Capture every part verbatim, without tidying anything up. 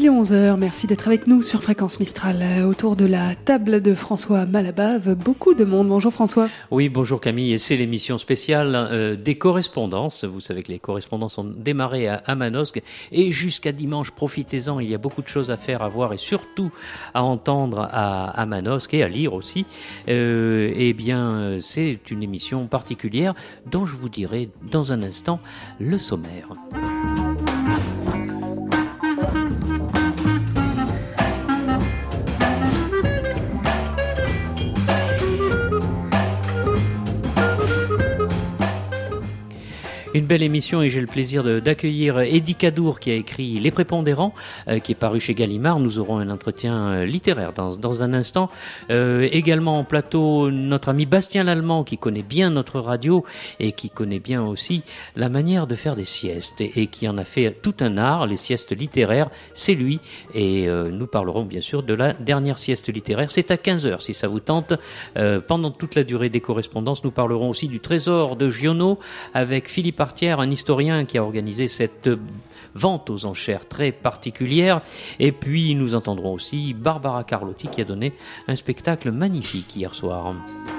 est onze heures, merci d'être avec nous sur Fréquence Mistral. Autour de la table de François Malabave, beaucoup de monde. Bonjour François. Oui, bonjour Camille, et c'est l'émission spéciale euh, des correspondances. Vous savez que les correspondances ont démarré à, à Manosque et jusqu'à dimanche, profitez-en, il y a beaucoup de choses à faire, à voir et surtout à entendre à, à Manosque et à lire aussi. Euh, eh bien, c'est une émission particulière dont je vous dirai dans un instant le sommaire. Une belle émission et j'ai le plaisir de, d'accueillir Eddie Cadour qui a écrit Les Prépondérants, euh, qui est paru chez Gallimard. Nous aurons un entretien euh, littéraire dans, dans un instant. Euh, également en plateau, notre ami Bastien Lallemand qui connaît bien notre radio et qui connaît bien aussi la manière de faire des siestes et, et qui en a fait tout un art, les siestes littéraires. C'est lui et euh, nous parlerons bien sûr de la dernière sieste littéraire. C'est à quinze heures si ça vous tente. Euh, pendant toute la durée des correspondances, nous parlerons aussi du Trésor de Giono avec Philippe Artière, un historien qui a organisé cette vente aux enchères très particulière. Et puis nous entendrons aussi Barbara Carlotti qui a donné un spectacle magnifique hier soir.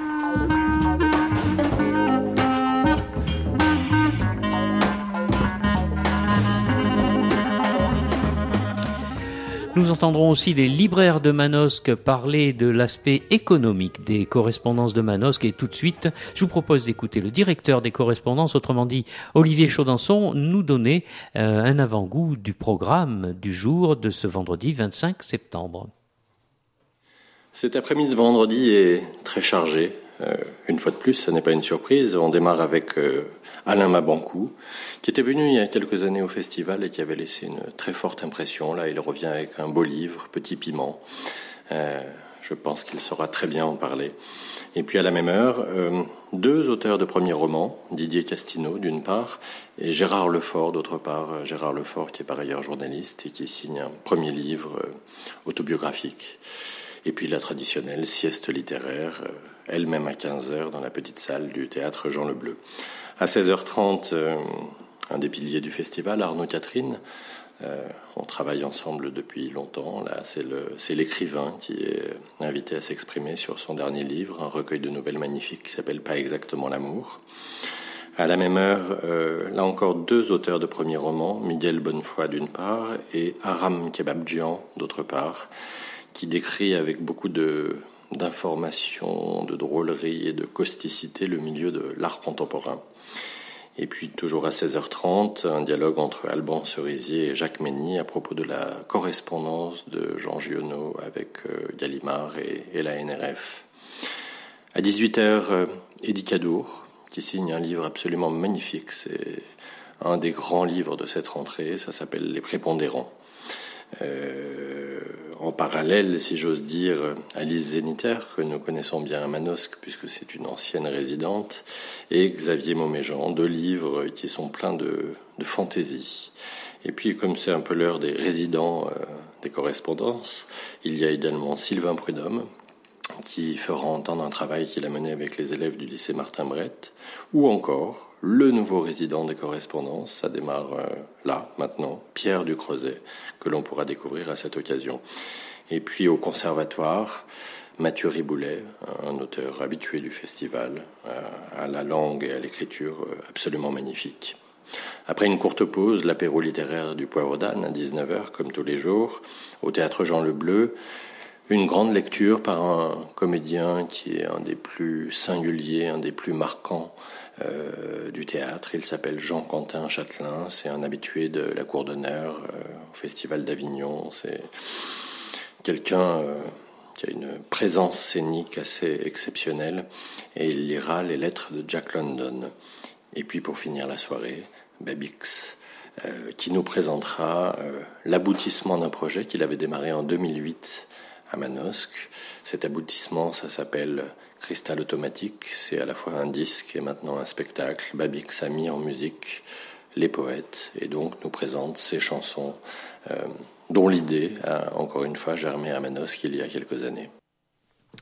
Nous entendrons aussi les libraires de Manosque parler de l'aspect économique des correspondances de Manosque. Et tout de suite, je vous propose d'écouter le directeur des correspondances, autrement dit Olivier Chaudenson, nous donner euh, un avant-goût du programme du jour de ce vendredi vingt-cinq septembre. Cet après-midi de vendredi est très chargé. Euh, une fois de plus, ce n'est pas une surprise. On démarre avec euh, Alain Mabanckou, qui était venu il y a quelques années au festival et qui avait laissé une très forte impression. Là, il revient avec un beau livre, Petit Piment. Euh, je pense qu'il saura très bien en parler. Et puis à la même heure, euh, deux auteurs de premiers romans, Didier Castineau d'une part, et Gérard Lefort d'autre part. Gérard Lefort qui est par ailleurs journaliste et qui signe un premier livre euh, autobiographique. Et puis la traditionnelle sieste littéraire, euh, elle-même à quinze heures dans la petite salle du théâtre Jean Le Bleu. À seize heures trente, euh, un des piliers du festival, Arnaud Catherine. Euh, on travaille ensemble depuis longtemps. Là, c'est, le, c'est l'écrivain qui est invité à s'exprimer sur son dernier livre, un recueil de nouvelles magnifiques qui s'appelle Pas exactement l'amour. À la même heure, euh, là encore, deux auteurs de premiers romans, Miguel Bonnefoy d'une part et Aram Kebabdjian d'autre part, qui décrit avec beaucoup de, d'informations, de drôlerie et de causticité le milieu de l'art contemporain. Et puis, toujours à seize heures trente, un dialogue entre Alban Cerisier et Jacques Mény à propos de la correspondance de Jean Giono avec euh, Gallimard et, et la N R F. À dix-huit heures, euh, Eddie Cadour, qui signe un livre absolument magnifique. C'est un des grands livres de cette rentrée. Ça s'appelle Les Prépondérants. Euh, en parallèle, si j'ose dire, Alice Zéniter, que nous connaissons bien à Manosque, puisque c'est une ancienne résidente, et Xavier Mauméjean, deux livres qui sont pleins de, de fantaisie. Et puis, comme c'est un peu l'heure des résidents euh, des correspondances, il y a également Sylvain Prudhomme, qui fera entendre un travail qu'il a mené avec les élèves du lycée Martin Brett, ou encore le nouveau résident des correspondances, ça démarre euh, là, maintenant, Pierre Ducreuset, que l'on pourra découvrir à cette occasion. Et puis au conservatoire, Mathieu Riboulet, un auteur habitué du festival, euh, à la langue et à l'écriture euh, absolument magnifique. Après une courte pause, l'apéro littéraire du Poivre d'Âne à dix-neuf heures, comme tous les jours, au théâtre Jean Le Bleu, une grande lecture par un comédien qui est un des plus singuliers, un des plus marquants euh, du théâtre. Il s'appelle Jean-Quentin Châtelain, c'est un habitué de la Cour d'honneur euh, au Festival d'Avignon. C'est quelqu'un euh, qui a une présence scénique assez exceptionnelle et il lira les lettres de Jack London. Et puis pour finir la soirée, Babix, euh, qui nous présentera euh, l'aboutissement d'un projet qu'il avait démarré en deux mille huit à Manosque. Cet aboutissement, ça s'appelle Cristal Automatique. C'est à la fois un disque et maintenant un spectacle. Babix a mis en musique les poètes et donc nous présente ces chansons euh, dont l'idée a encore une fois germé à Manosque il y a quelques années.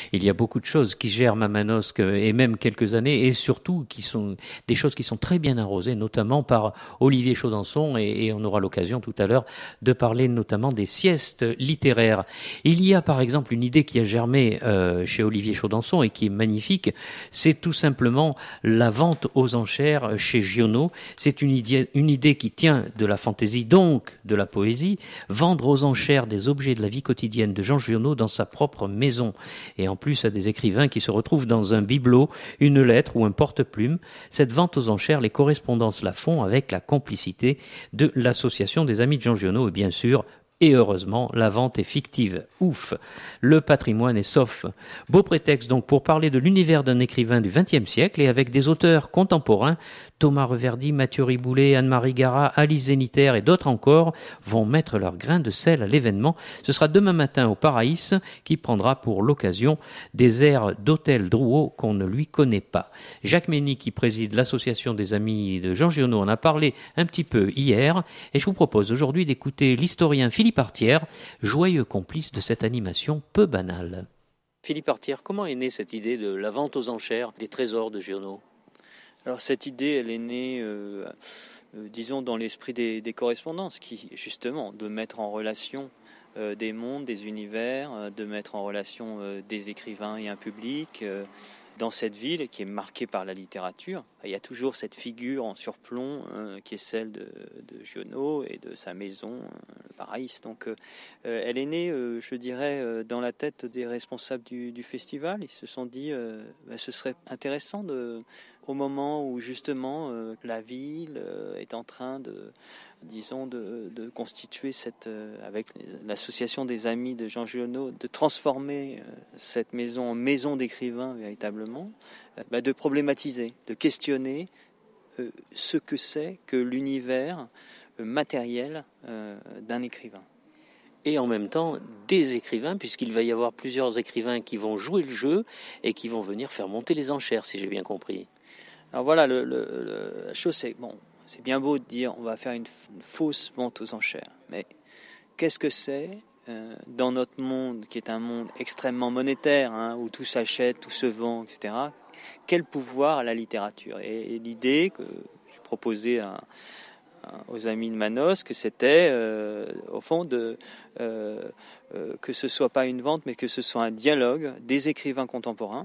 il y a beaucoup de choses qui germent à Manosque et même quelques années, et surtout qui sont des choses qui sont très bien arrosées, notamment par Olivier Chaudenson, et, et on aura l'occasion tout à l'heure de parler notamment des siestes littéraires. Il y a par exemple une idée qui a germé euh, chez Olivier Chaudenson et qui est magnifique, c'est tout simplement la vente aux enchères chez Giono. C'est une idée, une idée qui tient de la fantaisie, donc de la poésie, vendre aux enchères des objets de la vie quotidienne de Jean Giono dans sa propre maison. Et en plus à des écrivains qui se retrouvent dans un bibelot, une lettre ou un porte-plume. Cette vente aux enchères, les correspondances la font avec la complicité de l'association des amis de Jean Giono et bien sûr, et heureusement, la vente est fictive. Ouf, le patrimoine est sauf. Beau prétexte donc pour parler de l'univers d'un écrivain du vingtième siècle et avec des auteurs contemporains, Thomas Reverdy, Mathieu Riboulet, Anne-Marie Garat, Alice Zénitaire et d'autres encore vont mettre leur grain de sel à l'événement. Ce sera demain matin au Paraïs qui prendra pour l'occasion des airs d'hôtel Drouot qu'on ne lui connaît pas. Jacques Mény, qui préside l'association des amis de Jean Giono, en a parlé un petit peu hier et je vous propose aujourd'hui d'écouter l'historien Philippe Artière, joyeux complice de cette animation peu banale. Philippe Artière, comment est née cette idée de la vente aux enchères des trésors de Giono ? Alors cette idée, elle est née, euh, euh, disons, dans l'esprit des, des correspondances, qui justement, de mettre en relation euh, des mondes, des univers, euh, de mettre en relation euh, des écrivains et un public. Euh, dans cette ville qui est marquée par la littérature, il y a toujours cette figure en surplomb euh, qui est celle de, de Giono et de sa maison, euh, le Paraïs. Donc, euh, elle est née, euh, je dirais, euh, dans la tête des responsables du, du festival. Ils se sont dit, euh, bah, ce serait intéressant de, au moment où justement euh, la ville euh, est en train de, disons, de, de constituer cette, euh, avec l'association des amis de Jean Giono, de transformer euh, cette maison en maison d'écrivain véritablement, euh, bah, de problématiser, de questionner euh, ce que c'est que l'univers euh, matériel euh, d'un écrivain. Et en même temps, des écrivains, puisqu'il va y avoir plusieurs écrivains qui vont jouer le jeu et qui vont venir faire monter les enchères, si j'ai bien compris. Alors voilà, le, le, le, la chose c'est, bon, c'est bien beau de dire on va faire une, une fausse vente aux enchères, mais qu'est-ce que c'est euh, dans notre monde, qui est un monde extrêmement monétaire, hein, où tout s'achète, tout se vend, et cetera. Quel pouvoir a la littérature ? et, et l'idée que je proposais à, à, aux amis de Manosque, c'était euh, au fond de, euh, euh, que ce soit pas une vente, mais que ce soit un dialogue des écrivains contemporains,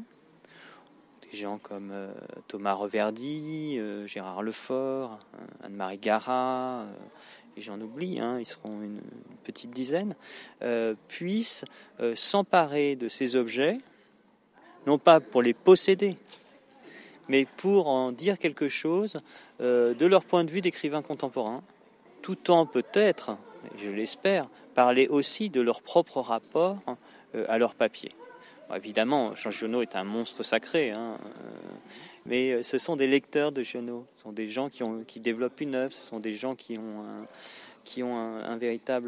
des gens comme euh, Thomas Reverdy, euh, Gérard Lefort, euh, Anne-Marie Garat, euh, et j'en oublie, hein, ils seront une, une petite dizaine, euh, puissent euh, s'emparer de ces objets, non pas pour les posséder, mais pour en dire quelque chose euh, de leur point de vue d'écrivains contemporains, tout en peut-être, je l'espère, parler aussi de leur propre rapport euh, à leur papier. Bon, évidemment, Jean Giono est un monstre sacré, hein, euh, mais ce sont des lecteurs de Giono, ce sont des gens qui, ont, qui développent une œuvre, ce sont des gens qui ont un, qui ont un, un véritable,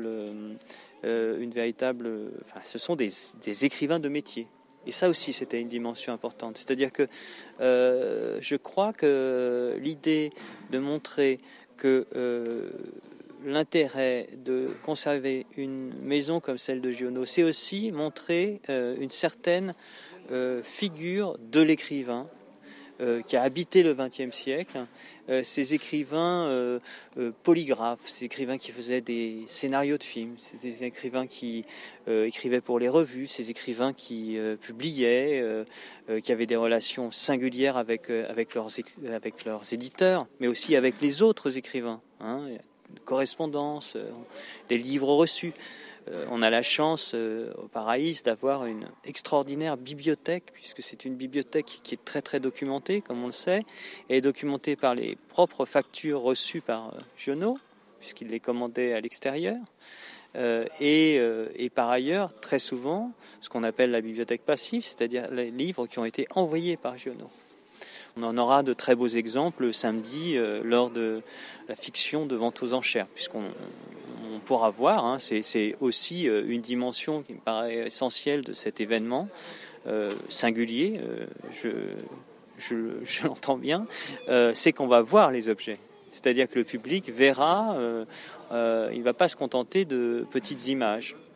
euh, une véritable, enfin, ce sont des, des écrivains de métier. Et ça aussi, c'était une dimension importante. C'est-à-dire que euh, je crois que l'idée de montrer que euh, l'intérêt de conserver une maison comme celle de Giono, c'est aussi montrer euh, une certaine euh, figure de l'écrivain euh, qui a habité le vingtième siècle, euh, ces écrivains euh, euh, polygraphes, ces écrivains qui faisaient des scénarios de films, ces écrivains qui euh, écrivaient pour les revues, ces écrivains qui euh, publiaient, euh, euh, qui avaient des relations singulières avec, euh, avec, leurs, avec leurs éditeurs, mais aussi avec les autres écrivains, hein, correspondance, euh, les livres reçus. Euh, on a la chance euh, au Paraïs d'avoir une extraordinaire bibliothèque, puisque c'est une bibliothèque qui est très très documentée, comme on le sait, et documentée par les propres factures reçues par euh, Giono, puisqu'il les commandait à l'extérieur. Euh, et, euh, et par ailleurs, très souvent, ce qu'on appelle la bibliothèque passive, c'est-à-dire les livres qui ont été envoyés par Giono. On en aura de très beaux exemples samedi euh, lors de la fiction de vente aux enchères, puisqu'on on pourra voir, hein, c'est, c'est aussi euh, une dimension qui me paraît essentielle de cet événement euh, singulier, euh, je, je, je l'entends bien, euh, c'est qu'on va voir les objets. C'est-à-dire que le public verra, euh, euh, il ne va pas se contenter de petites images,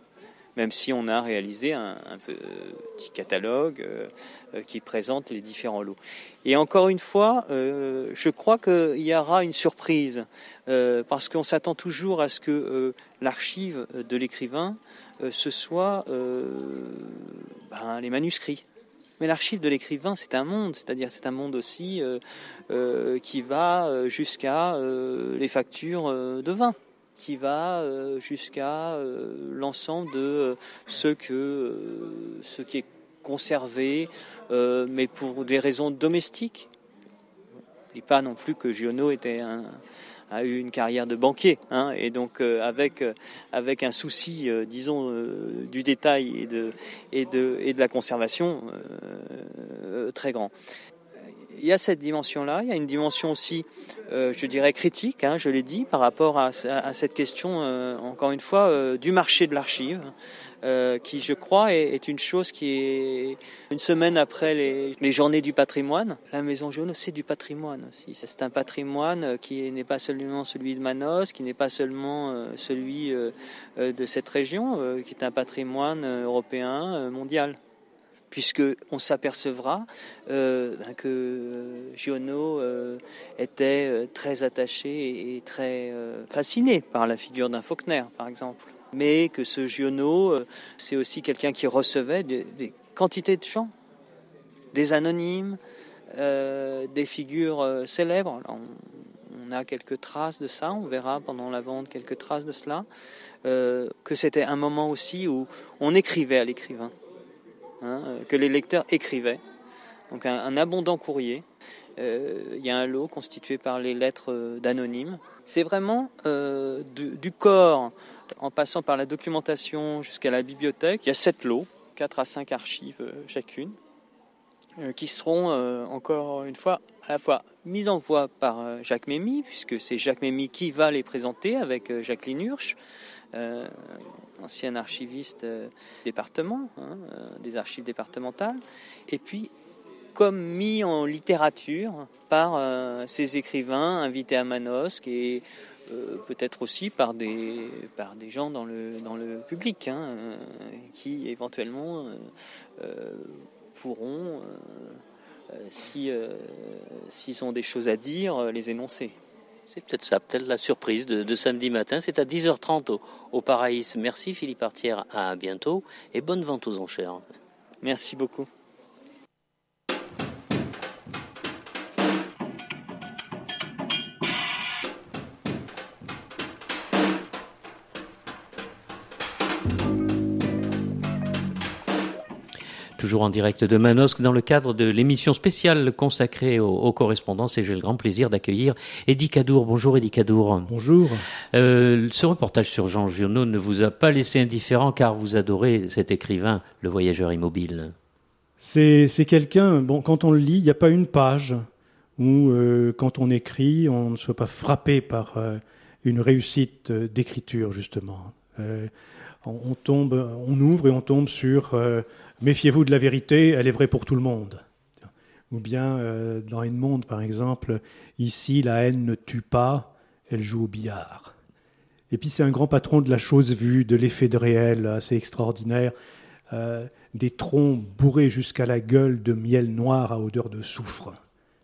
même si on a réalisé un, un petit catalogue euh, euh, qui présente les différents lots. Et encore une fois, euh, je crois qu'il y aura une surprise, euh, parce qu'on s'attend toujours à ce que euh, l'archive de l'écrivain, euh, ce soit euh, ben, les manuscrits. Mais l'archive de l'écrivain, c'est un monde, c'est-à-dire c'est un monde aussi euh, euh, qui va jusqu'à euh, les factures euh, de vin, qui va euh, jusqu'à euh, l'ensemble de euh, ce, que, euh, ce qui est conservé, euh, mais pour des raisons domestiques. N'oublie pas non plus que Giono était un, a eu une carrière de banquier, hein, et donc euh, avec euh, avec un souci, euh, disons, euh, du détail et de et de et de la conservation euh, très grand. Il y a cette dimension-là, il y a une dimension aussi, euh, je dirais, critique, hein, je l'ai dit, par rapport à, à, à cette question, euh, encore une fois, euh, du marché de l'archive, euh, qui, je crois, est, est une chose qui est une semaine après les, les journées du patrimoine. La Maison Giono, c'est du patrimoine aussi. C'est un patrimoine qui n'est pas seulement celui de Manosque, qui n'est pas seulement euh, celui euh, de cette région, euh, qui est un patrimoine européen, euh, mondial. Puisqu'on s'apercevra euh, que euh, Giono euh, était euh, très attaché et très euh, fasciné par la figure d'un Faulkner, par exemple. Mais que ce Giono, euh, c'est aussi quelqu'un qui recevait des, des quantités de chants, des anonymes, euh, des figures euh, célèbres. Alors, on, on a quelques traces de ça, on verra pendant la vente quelques traces de cela, euh, que c'était un moment aussi où on écrivait à l'écrivain. Hein, que les lecteurs écrivaient. Donc un, un abondant courrier. Euh, il y a un lot constitué par les lettres d'anonymes. C'est vraiment euh, du, du corps, en passant par la documentation jusqu'à la bibliothèque. Il y a sept lots, quatre à cinq archives euh, chacune, euh, qui seront euh, encore une fois à la fois mises en voie par euh, Jacques Mémy, puisque c'est Jacques Mémy qui va les présenter avec euh, Jacqueline Hirsch, Euh, ancien archiviste euh, département, hein, euh, des archives départementales, et puis comme mis en littérature par euh, ces écrivains invités à Manosque et euh, peut-être aussi par des, par des gens dans le, dans le public, hein, euh, qui éventuellement euh, euh, pourront, euh, euh, si, euh, s'ils ont des choses à dire, les énoncer. C'est peut-être ça, peut-être la surprise de, de samedi matin. C'est à dix heures trente au, au Paraïs. Merci Philippe Artière, à bientôt et bonne vente aux enchères. Merci beaucoup. Toujours en direct de Manosque dans le cadre de l'émission spéciale consacrée aux, aux correspondances, et j'ai le grand plaisir d'accueillir Eddy Cadour. Bonjour Eddy Cadour. Bonjour. Euh, ce reportage sur Jean Giono ne vous a pas laissé indifférent car vous adorez cet écrivain, le voyageur immobile. C'est, c'est quelqu'un, bon, quand on le lit, il n'y a pas une page où, euh, quand on écrit, on ne soit pas frappé par euh, une réussite euh, d'écriture, justement. Euh, on, on tombe, on ouvre et on tombe sur... Euh, méfiez-vous de la vérité, elle est vraie pour tout le monde. Ou bien, euh, dans Edmond, par exemple, ici, la haine ne tue pas, elle joue au billard. Et puis, c'est un grand patron de la chose vue, de l'effet de réel assez extraordinaire, euh, des troncs bourrés jusqu'à la gueule de miel noir à odeur de soufre.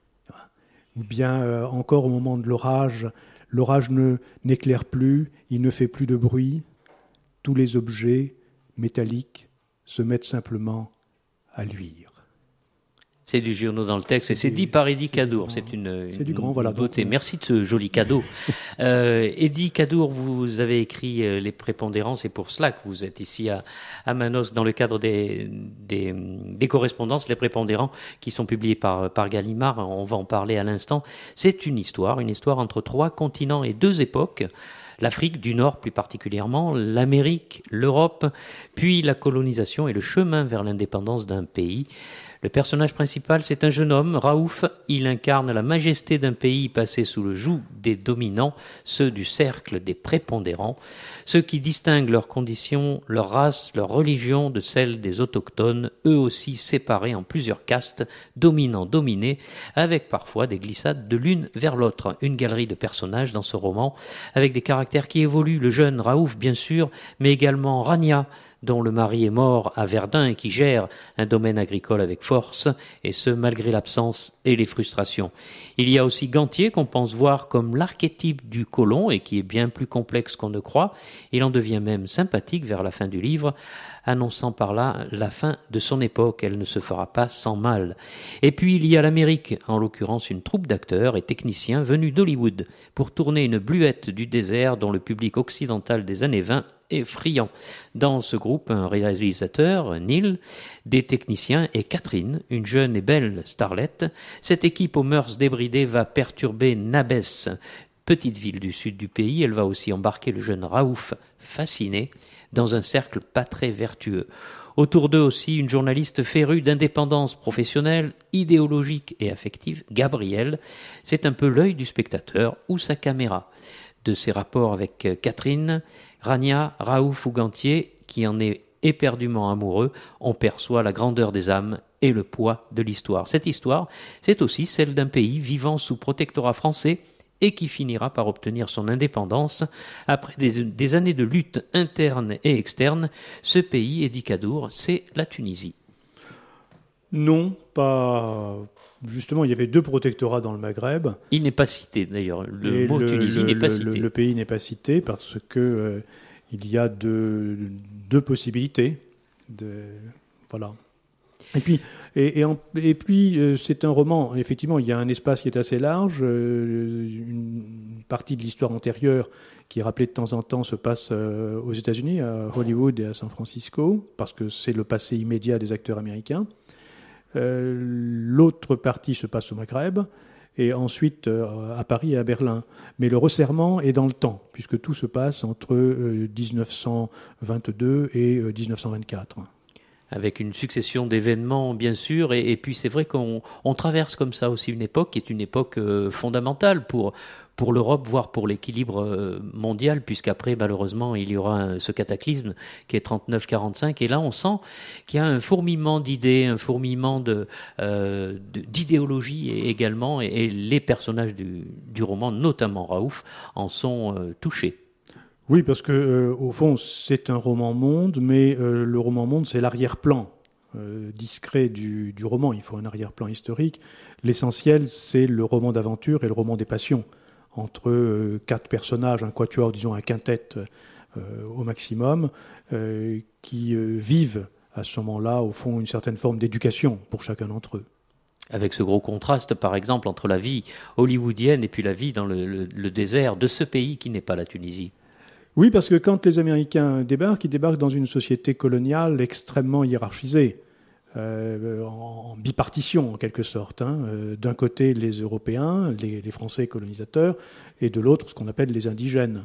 Ou bien, euh, encore au moment de l'orage, l'orage ne, n'éclaire plus, il ne fait plus de bruit, tous les objets métalliques se mettent simplement à luire. C'est du Giono dans le texte, c'est et c'est dit par Eddy Cadour. C'est une, c'est une, du grand, voilà, beauté. donc, Merci de ce joli cadeau. euh, Eddy Cadour, vous avez écrit euh, Les Prépondérants, c'est pour cela que vous êtes ici à, à Manosque dans le cadre des, des, des correspondances, Les Prépondérants, qui sont publiés par, par Gallimard. On va en parler à l'instant. C'est une histoire, une histoire entre trois continents et deux époques. L'Afrique du Nord plus particulièrement, l'Amérique, l'Europe, puis la colonisation et le chemin vers l'indépendance d'un pays. Le personnage principal, c'est un jeune homme, Raouf. Il incarne la majesté d'un pays passé sous le joug des dominants, ceux du cercle des prépondérants, ceux qui distinguent leurs conditions, leur race, leur religion de celle des autochtones, eux aussi séparés en plusieurs castes, dominants-dominés, avec parfois des glissades de l'une vers l'autre. Une galerie de personnages dans ce roman, avec des caractères qui évoluent. Le jeune Raouf, bien sûr, mais également Rania, dont le mari est mort à Verdun et qui gère un domaine agricole avec force, et ce malgré l'absence et les frustrations. Il y a aussi Gantier qu'on pense voir comme l'archétype du colon et qui est bien plus complexe qu'on ne croit. Il en devient même sympathique vers la fin du livre, annonçant par là la fin de son époque. Elle ne se fera pas sans mal. Et puis il y a l'Amérique, en l'occurrence une troupe d'acteurs et techniciens venus d'Hollywood pour tourner une bluette du désert dont le public occidental des années vingt est friand. Dans ce groupe, un réalisateur, Neil, des techniciens et Catherine, une jeune et belle starlette. Cette équipe aux mœurs débridées va perturber Nabès, petite ville du sud du pays. Elle va aussi embarquer le jeune Raouf, fasciné, dans un cercle pas très vertueux. Autour d'eux aussi, une journaliste férue d'indépendance professionnelle, idéologique et affective, Gabrielle. C'est un peu l'œil du spectateur ou sa caméra. De ses rapports avec Catherine, Rania, Raouf ou Gantier, qui en est éperdument amoureux, on perçoit la grandeur des âmes et le poids de l'histoire. Cette histoire, c'est aussi celle d'un pays vivant sous protectorat français et qui finira par obtenir son indépendance après des, des années de lutte interne et externe. Ce pays, Eddie Cadour, c'est la Tunisie. Non, pas... Justement, il y avait deux protectorats dans le Maghreb. Il n'est pas cité, d'ailleurs. Le Et mot le, Tunisie le, n'est pas le, cité. Le pays n'est pas cité parce que euh, il y a deux, deux possibilités. De, voilà. Et puis, et, et, en, et puis euh, c'est un roman. Effectivement, il y a un espace qui est assez large. Euh, une partie de l'histoire antérieure, qui est rappelée de temps en temps, se passe euh, aux États-Unis, à Hollywood et à San Francisco, parce que c'est le passé immédiat des acteurs américains. Euh, l'autre partie se passe au Maghreb, et ensuite euh, à Paris et à Berlin. Mais le resserrement est dans le temps, puisque tout se passe entre euh, dix-neuf cent vingt-deux et euh, dix-neuf cent vingt-quatre. Avec une succession d'événements, bien sûr, et, et puis c'est vrai qu'on on traverse comme ça aussi une époque qui est une époque euh, fondamentale pour, pour l'Europe, voire pour l'équilibre euh, mondial, puisqu'après, malheureusement, il y aura un, ce cataclysme qui est trente-neuf quarante-cinq, et là on sent qu'il y a un fourmillement d'idées, un fourmillement de, euh, de, d'idéologie également, et, et les personnages du, du roman, notamment Raouf, en sont euh, touchés. Oui, parce que euh, au fond, c'est un roman-monde, mais euh, le roman-monde, c'est l'arrière-plan euh, discret du, du roman. Il faut un arrière-plan historique. L'essentiel, c'est le roman d'aventure et le roman des passions, entre euh, quatre personnages, un quatuor, disons un quintet euh, au maximum, euh, qui euh, vivent à ce moment-là, au fond, une certaine forme d'éducation pour chacun d'entre eux. Avec ce gros contraste, par exemple, entre la vie hollywoodienne et puis la vie dans le, le, le désert de ce pays qui n'est pas la Tunisie. Oui, parce que quand les Américains débarquent, ils débarquent dans une société coloniale extrêmement hiérarchisée, euh, en bipartition en quelque sorte. Hein. Euh, d'un côté, les Européens, les, les Français colonisateurs, et de l'autre, ce qu'on appelle les indigènes.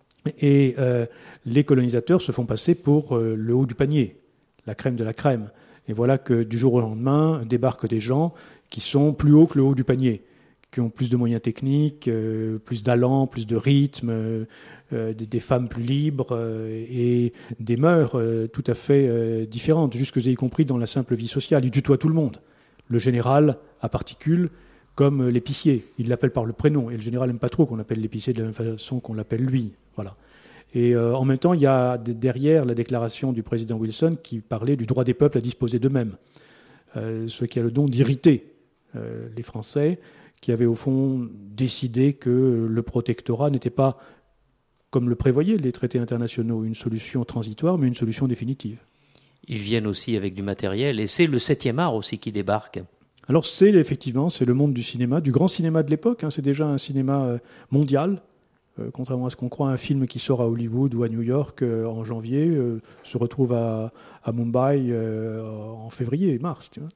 Et euh, les colonisateurs se font passer pour euh, le haut du panier, la crème de la crème. Et voilà que du jour au lendemain débarquent des gens qui sont plus hauts que le haut du panier, qui ont plus de moyens techniques, euh, plus d'allant, plus de rythme, euh, euh, des, des femmes plus libres euh, et des mœurs euh, tout à fait euh, différentes, jusque y compris dans la simple vie sociale. Il tutoie tout le monde. Le général à particules comme l'épicier. Il l'appelle par le prénom. Et le général n'aime pas trop qu'on appelle l'épicier de la même façon qu'on l'appelle lui. Voilà. Et euh, en même temps, il y a derrière la déclaration du président Wilson qui parlait du droit des peuples à disposer d'eux-mêmes. Euh, ce qui a le don d'irriter euh, les Français, qui avaient au fond décidé que le protectorat n'était pas, comme le prévoyaient les traités internationaux, une solution transitoire, mais une solution définitive. Ils viennent aussi avec du matériel, et c'est le septième art aussi qui débarque. Alors c'est effectivement, c'est le monde du cinéma, du grand cinéma de l'époque, hein, c'est déjà un cinéma mondial, euh, contrairement à ce qu'on croit, un film qui sort à Hollywood ou à New York euh, en janvier, euh, se retrouve à, à Mumbai euh, en février et mars, tu vois.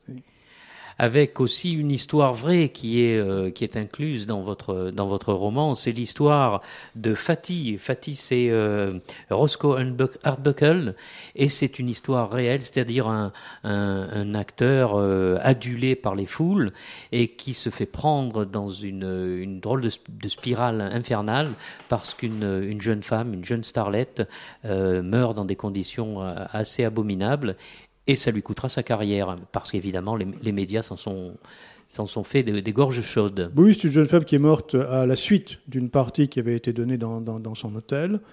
Avec aussi une histoire vraie qui est euh, qui est incluse dans votre dans votre roman, c'est l'histoire de Fatih. Fatih, c'est euh, Roscoe Arbuckle, et c'est une histoire réelle, c'est-à-dire un un, un acteur euh, adulé par les foules et qui se fait prendre dans une une drôle de, de spirale infernale parce qu'une une jeune femme, une jeune starlette euh, meurt dans des conditions assez abominables. Et ça lui coûtera sa carrière, parce qu'évidemment, les, les médias s'en sont, s'en sont fait des, des gorges chaudes. Oui, c'est une jeune femme qui est morte à la suite d'une partie qui avait été donnée dans, dans, dans son hôtel.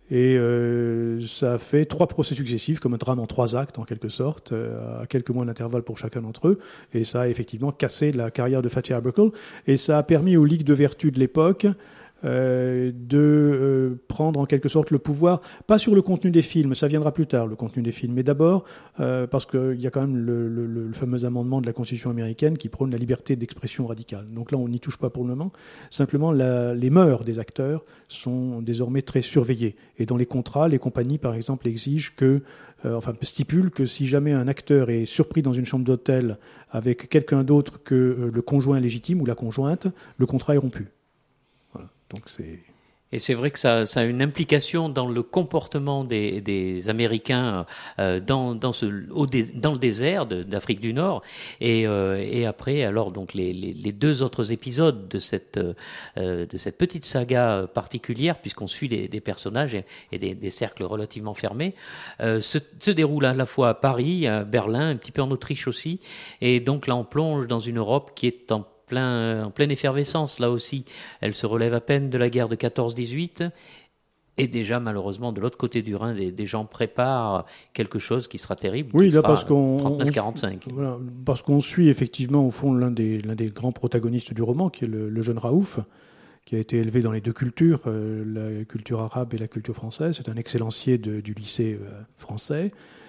Et euh, ça a fait trois procès successifs, comme un drame en trois actes, en quelque sorte, euh, à quelques mois d'intervalle pour chacun d'entre eux. Et ça a effectivement cassé la carrière de Fatih Erbakan. Et ça a permis aux ligues de vertu de l'époque euh, de euh, prendre en quelque sorte le pouvoir, pas sur le contenu des films, ça viendra plus tard, le contenu des films, mais d'abord euh, parce qu'il y a quand même le, le, le fameux amendement de la Constitution américaine qui prône la liberté d'expression radicale. Donc là, on n'y touche pas pour le moment. Simplement, la, les mœurs des acteurs sont désormais très surveillées. Et dans les contrats, les compagnies, par exemple, exigent que, euh, enfin, stipulent que si jamais un acteur est surpris dans une chambre d'hôtel avec quelqu'un d'autre que euh, le conjoint légitime ou la conjointe, le contrat est rompu. Voilà. Donc c'est... Et c'est vrai que ça, ça a une implication dans le comportement des, des Américains euh, dans, dans, ce, au dé, dans le désert de, d'Afrique du Nord. Et, euh, et après, alors donc les, les, les deux autres épisodes de cette, euh, de cette petite saga particulière, puisqu'on suit des, des personnages et, et des, des cercles relativement fermés, euh, se, se déroulent à la fois à Paris, à Berlin, un petit peu en Autriche aussi. Et donc là, on plonge dans une Europe qui est en Plein, en pleine effervescence, là aussi. Elle se relève à peine de la guerre de quatorze dix-huit. Et déjà, malheureusement, de l'autre côté du Rhin, des, des gens préparent quelque chose qui sera terrible. Oui, qui là, sera parce qu'on, trente-neuf quarante-cinq. Voilà, parce qu'on suit effectivement, au fond, l'un des, l'un des grands protagonistes du roman, qui est le, le jeune Raouf, qui a été élevé dans les deux cultures, euh, la culture arabe et la culture française. C'est un excellencier de, du lycée euh, français.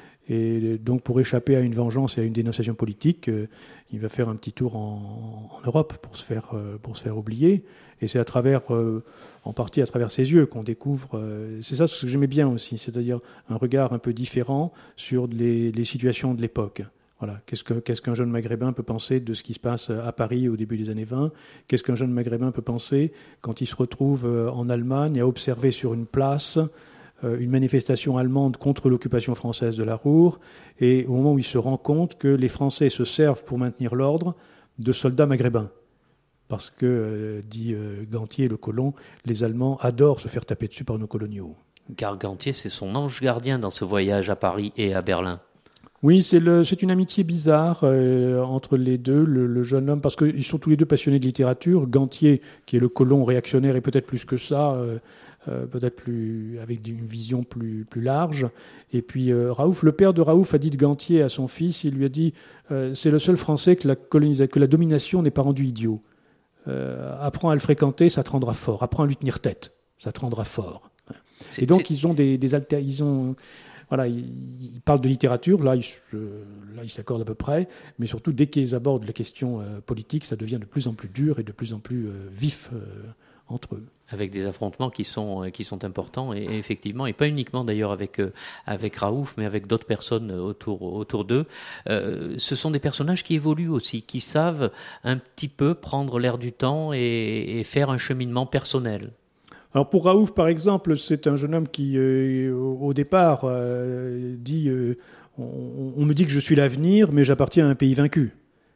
Et donc, pour échapper à une vengeance et à une dénonciation politique, euh, il va faire un petit tour en, en Europe pour se faire, euh, pour se faire oublier. Et c'est à travers, euh, en partie à travers ses yeux qu'on découvre. Euh, c'est ça ce que j'aimais bien aussi, c'est-à-dire un regard un peu différent sur les, les situations de l'époque. Voilà. Qu'est-ce, que, qu'est-ce qu'un jeune maghrébin peut penser de ce qui se passe à Paris au début des années vingt ? Qu'est-ce qu'un jeune maghrébin peut penser quand il se retrouve en Allemagne à observer sur une place une manifestation allemande contre l'occupation française de la Ruhr, et au moment où il se rend compte que les Français se servent pour maintenir l'ordre de soldats maghrébins. Parce que, euh, dit euh, Gantier, le colon, les Allemands adorent se faire taper dessus par nos coloniaux. Car Gantier, c'est son ange gardien dans ce voyage à Paris et à Berlin. Oui, c'est, le, c'est une amitié bizarre euh, entre les deux, le, le jeune homme, parce qu'ils sont tous les deux passionnés de littérature. Gantier, qui est le colon réactionnaire, et peut-être plus que ça, euh, Euh, peut-être plus avec une vision plus plus large. Et puis euh, Raouf, le père de Raouf a dit de Gantier à son fils, il lui a dit euh, c'est le seul Français que la colonisa- que la domination n'ait pas rendu idiot. Euh, apprends à le fréquenter, ça te rendra fort. Apprends à lui tenir tête, ça te rendra fort. C'est, et donc c'est... ils ont des des alter- ils ont voilà, ils, ils parlent de littérature, là ils, se, là ils s'accordent à peu près, mais surtout dès qu'ils abordent les questions euh, politiques, ça devient de plus en plus dur et de plus en plus euh, vif euh, entre eux. Avec des affrontements qui sont qui sont importants et, et effectivement, et pas uniquement d'ailleurs avec euh, avec Raouf, mais avec d'autres personnes autour autour d'eux. Euh, ce sont des personnages qui évoluent aussi, qui savent un petit peu prendre l'air du temps et, et faire un cheminement personnel. Alors pour Raouf, par exemple, c'est un jeune homme qui, euh, au départ, euh, dit euh, on, on me dit que je suis l'avenir, mais j'appartiens à un pays vaincu.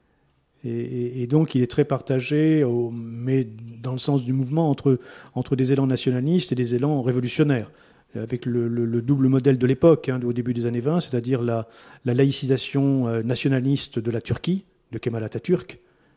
Et, et, et donc il est très partagé, au, mais dans le sens du mouvement, entre, entre des élans nationalistes et des élans révolutionnaires, avec le, le, le double modèle de l'époque, hein, au début des années vingt, c'est-à-dire la, la laïcisation nationaliste de la Turquie, de Kemal Atatürk,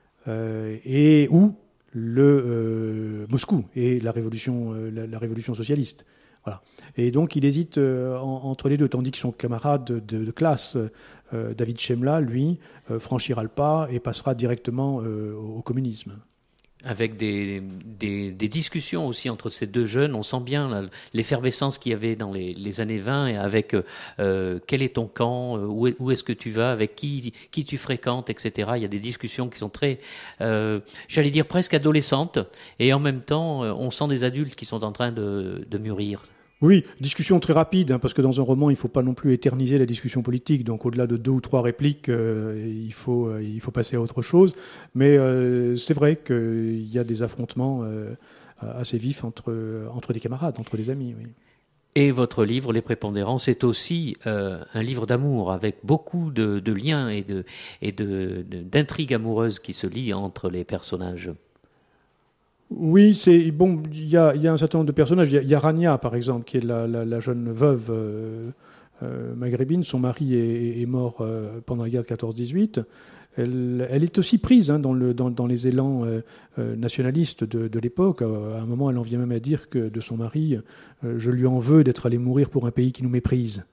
euh, et ou le euh, Moscou et la révolution, euh, la, la révolution socialiste. Voilà. Et donc il hésite euh, en, entre les deux, tandis que son camarade de, de classe, euh, David Chemla, lui, euh, franchira le pas et passera directement euh, au, au communisme. Avec des, des, des discussions aussi entre ces deux jeunes, on sent bien là, l'effervescence qu'il y avait dans les, les années vingt, et avec euh, quel est ton camp, où, est, où est-ce que tu vas, avec qui, qui tu fréquentes, et cetera. Il y a des discussions qui sont très, euh, j'allais dire presque adolescentes, et en même temps, on sent des adultes qui sont en train de, de mûrir. Oui, discussion très rapide, hein, parce que dans un roman, il ne faut pas non plus éterniser la discussion politique. Donc, au-delà de deux ou trois répliques, euh, il faut, euh, il faut passer à autre chose. Mais euh, c'est vrai qu'il y a des affrontements euh, assez vifs entre, entre des camarades, entre des amis. Oui. Et votre livre, Les Prépondérants, c'est aussi euh, un livre d'amour, avec beaucoup de, de liens et, de, et de, de, d'intrigues amoureuses qui se lient entre les personnages. Oui, c'est bon. Il y a, y a un certain nombre de personnages. Il y, y a Rania, par exemple, qui est la, la, la jeune veuve euh, euh, maghrébine. Son mari est, est mort euh, pendant la guerre de quatorze dix-huit. elle, elle est aussi prise hein, dans, le, dans, dans les élans euh, euh, nationalistes de, de l'époque. À un moment, elle en vient même à dire que de son mari, euh, je lui en veux d'être allé mourir pour un pays qui nous méprise.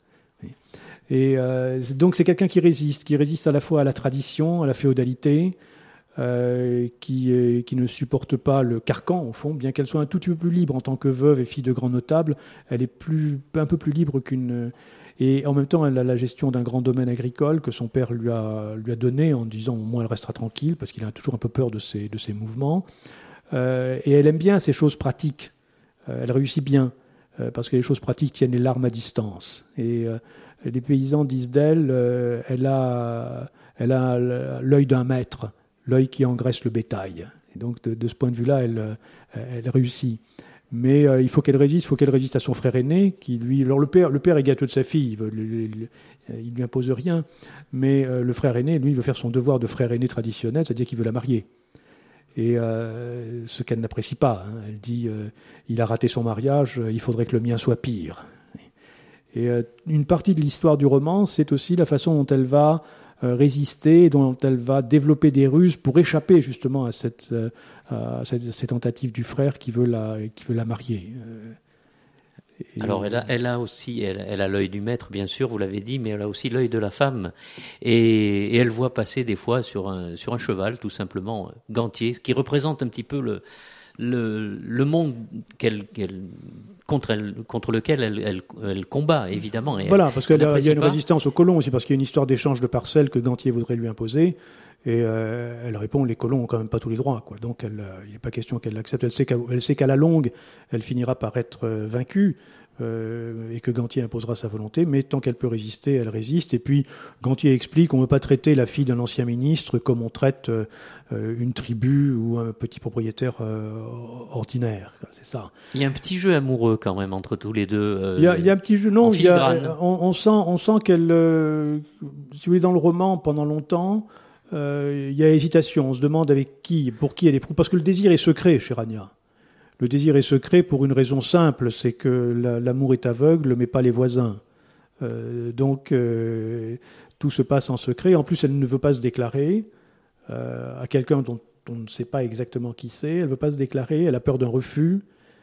Et euh, donc c'est quelqu'un qui résiste, qui résiste à la fois à la tradition, à la féodalité, euh, qui, euh, qui ne supporte pas le carcan au fond, bien qu'elle soit un tout petit peu plus libre en tant que veuve et fille de grand notable, elle est plus, un peu plus libre qu'une... Et en même temps, elle a la gestion d'un grand domaine agricole que son père lui a, lui a donné en disant au moins elle restera tranquille, parce qu'il a toujours un peu peur de ses, de ses mouvements. Euh, et elle aime bien ces choses pratiques. Euh, elle réussit bien, euh, parce que les choses pratiques tiennent les larmes à distance. Et euh, les paysans disent d'elle, euh, elle a, elle a l'œil d'un maître, l'œil qui engraisse le bétail. Et donc de, de ce point de vue-là, elle, elle réussit. Mais euh, il faut qu'elle résiste, il faut qu'elle résiste à son frère aîné, qui lui, alors le père, le père est gâteux de sa fille, il, veut, il, il lui impose rien, mais euh, le frère aîné, lui, il veut faire son devoir de frère aîné traditionnel, c'est-à-dire qu'il veut la marier. Et euh, ce qu'elle n'apprécie pas, hein. Elle dit, euh, il a raté son mariage, il faudrait que le mien soit pire. Et euh, une partie de l'histoire du roman, c'est aussi la façon dont elle va euh, résister, dont elle va développer des ruses pour échapper justement à cette, euh, à cette, cette tentative du frère qui veut la, qui veut la marier. Euh, et... Alors elle a, elle a aussi, elle, elle a l'œil du maître, bien sûr, vous l'avez dit, mais elle a aussi l'œil de la femme. Et, et elle voit passer des fois sur un, sur un cheval, tout simplement, Gantier, qui représente un petit peu le, le, le monde qu'elle, qu'elle, contre, elle, contre lequel elle, elle, elle combat, évidemment. Et voilà, parce qu'il y a une pas. résistance aux colons aussi, parce qu'il y a une histoire d'échange de parcelles que Gantier voudrait lui imposer. Et euh, elle répond, les colons ont quand même pas tous les droits, quoi. Donc elle, euh, il n'est pas question qu'elle l'accepte. Elle sait qu'à, elle sait qu'à la longue, elle finira par être euh, vaincue euh, et que Gantier imposera sa volonté. Mais tant qu'elle peut résister, elle résiste. Et puis Gantier explique qu'on ne veut pas traiter la fille d'un ancien ministre comme on traite euh, une tribu ou un petit propriétaire euh, ordinaire. C'est ça. Il y a un petit jeu amoureux quand même entre tous les deux. Euh, il, y a, il y a un petit jeu. Non, il y a, on, on sent, on sent qu'elle, euh, si vous voulez, dans le roman pendant longtemps. Euh, il y a hésitation, on se demande avec qui, pour qui elle éprouve, parce que le désir est secret chez Rania. Le désir est secret pour une raison simple, c'est que la, l'amour est aveugle, mais pas les voisins. Euh, donc euh, tout se passe en secret. En plus, elle ne veut pas se déclarer euh, à quelqu'un dont on ne sait pas exactement qui c'est. Elle ne veut pas se déclarer, elle a peur d'un refus.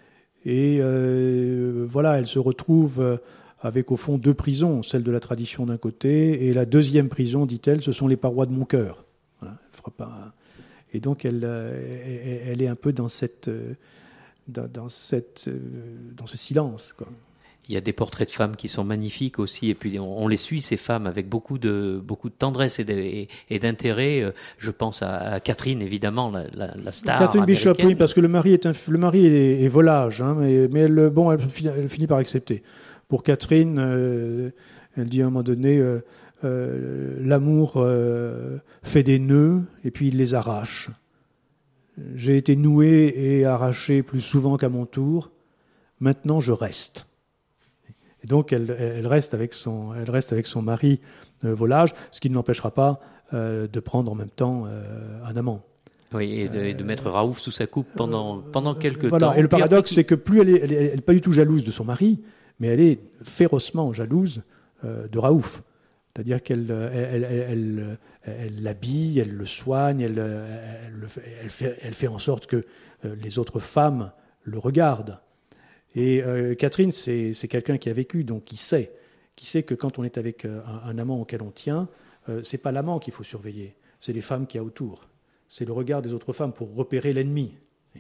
Et euh, voilà, elle se retrouve avec au fond deux prisons, celle de la tradition d'un côté, et la deuxième prison, dit-elle, ce sont les parois de mon cœur. Voilà, elle fera pas... Et donc elle, elle, elle est un peu dans, cette, dans, dans, cette, dans ce silence, quoi. Il y a des portraits de femmes qui sont magnifiques aussi, et puis on, on les suit, ces femmes, avec beaucoup de, beaucoup de tendresse et, de, et, et d'intérêt. Je pense à, à Catherine, évidemment, la, la, la star Catherine américaine. Bishop, oui, parce que le mari est, un, le mari est, est volage, hein, mais, mais elle, bon, elle, elle finit par accepter. Pour Catherine, euh, elle dit à un moment donné, euh, euh, l'amour euh, fait des nœuds et puis il les arrache. J'ai été noué et arraché plus souvent qu'à mon tour. Maintenant, je reste. Et donc, elle, elle, reste, avec son, elle reste avec son mari euh, volage, ce qui ne l'empêchera pas euh, de prendre en même temps euh, un amant. Oui, et de, et de mettre Raouf sous sa coupe pendant, pendant quelques voilà. temps. Et le paradoxe, c'est que plus elle est, elle est, elle est pas du tout jalouse de son mari, mais elle est férocement jalouse euh, de Raouf. C'est-à-dire qu'elle elle, elle, elle, elle l'habille, elle le soigne, elle, elle, elle, fait, elle fait en sorte que euh, les autres femmes le regardent. Et euh, Catherine, c'est, c'est quelqu'un qui a vécu, donc qui sait, qui sait que quand on est avec un, un amant auquel on tient, euh, c'est pas l'amant qu'il faut surveiller, c'est les femmes qu'il y a autour. C'est le regard des autres femmes pour repérer l'ennemi.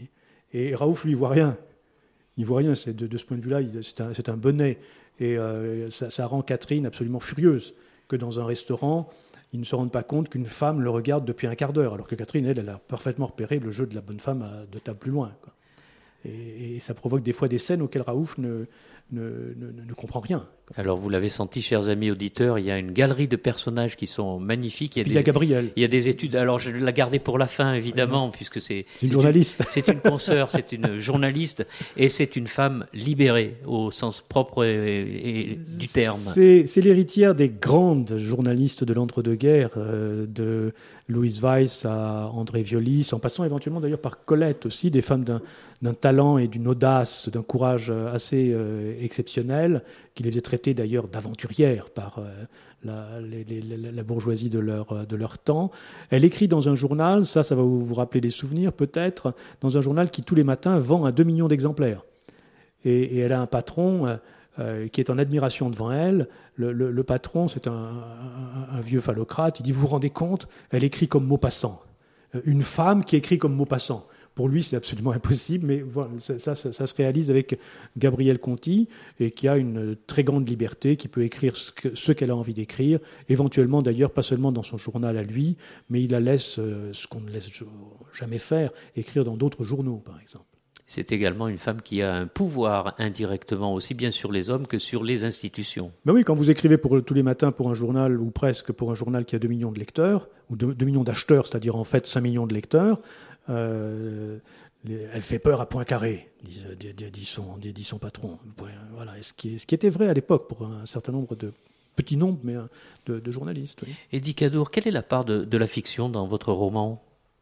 Et Raouf, lui, voit rien. Il voit rien. C'est de, de ce point de vue-là, c'est un, c'est un bonnet. Et euh, ça, ça rend Catherine absolument furieuse que dans un restaurant, ils ne se rendent pas compte qu'une femme le regarde depuis un quart d'heure, alors que Catherine, elle, elle a parfaitement repéré le jeu de la bonne femme à deux tables plus loin, quoi. Et, et ça provoque des fois des scènes auxquelles Raouf ne, ne, ne, ne comprend rien. Alors vous l'avez senti, chers amis auditeurs, il y a une galerie de personnages qui sont magnifiques. Il y a, des, des, il y a Gabrielle. Il y a des études. Alors je l'ai gardé pour la fin, évidemment, oui, puisque c'est... C'est une c'est journaliste. Une, c'est une consoeur, c'est une journaliste, et c'est une femme libérée, au sens propre et, et du terme. C'est, c'est l'héritière des grandes journalistes de l'entre-deux-guerres, euh, de Louise Weiss à André Violis, en passant éventuellement d'ailleurs par Colette aussi, des femmes d'un, d'un talent et d'une d'une audace, d'un courage assez euh, exceptionnel, qui les faisait traiter d'ailleurs d'aventurières par euh, la, les, les, la bourgeoisie de leur, de leur temps. Elle écrit dans un journal, ça, ça va vous, vous rappeler des souvenirs peut-être, dans un journal qui tous les matins vend un deux millions d'exemplaires. Et, et elle a un patron euh, qui est en admiration devant elle. Le, le, le patron, c'est un, un, un vieux phallocrate, il dit, vous vous rendez compte, elle écrit comme Maupassant. Une femme qui écrit comme Maupassant. Pour lui, c'est absolument impossible, mais voilà, ça, ça, ça, ça se réalise avec Gabrielle Conti, et qui a une très grande liberté, qui peut écrire ce, que, ce qu'elle a envie d'écrire, éventuellement d'ailleurs, pas seulement dans son journal à lui, mais il la laisse, euh, ce qu'on ne laisse jamais faire, écrire dans d'autres journaux, par exemple. C'est également une femme qui a un pouvoir indirectement, aussi bien sur les hommes que sur les institutions. Ben oui, quand vous écrivez pour, tous les matins pour un journal, ou presque pour un journal qui a deux millions de lecteurs, ou deux millions d'acheteurs, c'est-à-dire en fait cinq millions de lecteurs, euh, les, elle fait peur à Poincaré, dit, dit, dit, dit, son, dit, dit son patron. Voilà, ce qui, ce qui était vrai à l'époque pour un certain nombre de, petit nombre, mais de, de journalistes. Oui. Eddie Cadour, quelle est la part de, de la fiction dans votre roman ?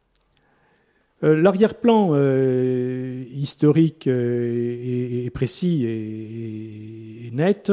Euh, l'arrière-plan euh, historique euh, est, est précis et, et net.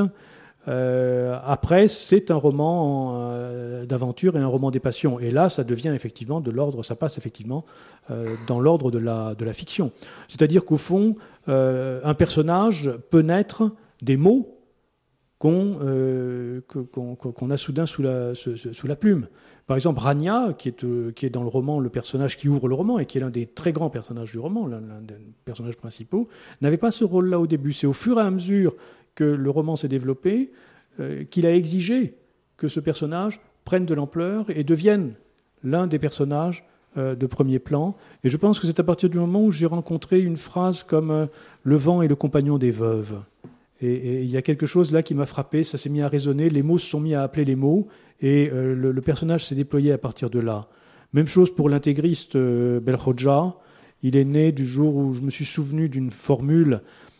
Euh, après, c'est un roman euh, d'aventure et un roman des passions. Et là, ça devient effectivement de l'ordre, ça passe effectivement euh, dans l'ordre de la, de la fiction. C'est-à-dire qu'au fond, euh, un personnage peut naître des mots qu'on, euh, qu'on, qu'on a soudain sous la, sous la plume. Par exemple, Rania, qui est, euh, qui est dans le roman le personnage qui ouvre le roman et qui est l'un des très grands personnages du roman, l'un, l'un des personnages principaux, n'avait pas ce rôle-là au début. C'est au fur et à mesure que le roman s'est développé euh, qu'il a exigé que ce personnage prenne de l'ampleur et devienne l'un des personnages euh, de premier plan. Et je pense que c'est à partir du moment où j'ai rencontré une phrase comme euh, « Le vent est le compagnon des veuves ». Et il y a quelque chose là qui m'a frappé, ça s'est mis à résonner, les mots se sont mis à appeler les mots, et euh, le, le personnage s'est déployé à partir de là. Même chose pour l'intégriste euh, Belkhodja, il est né du jour où je me suis souvenu d'une formule,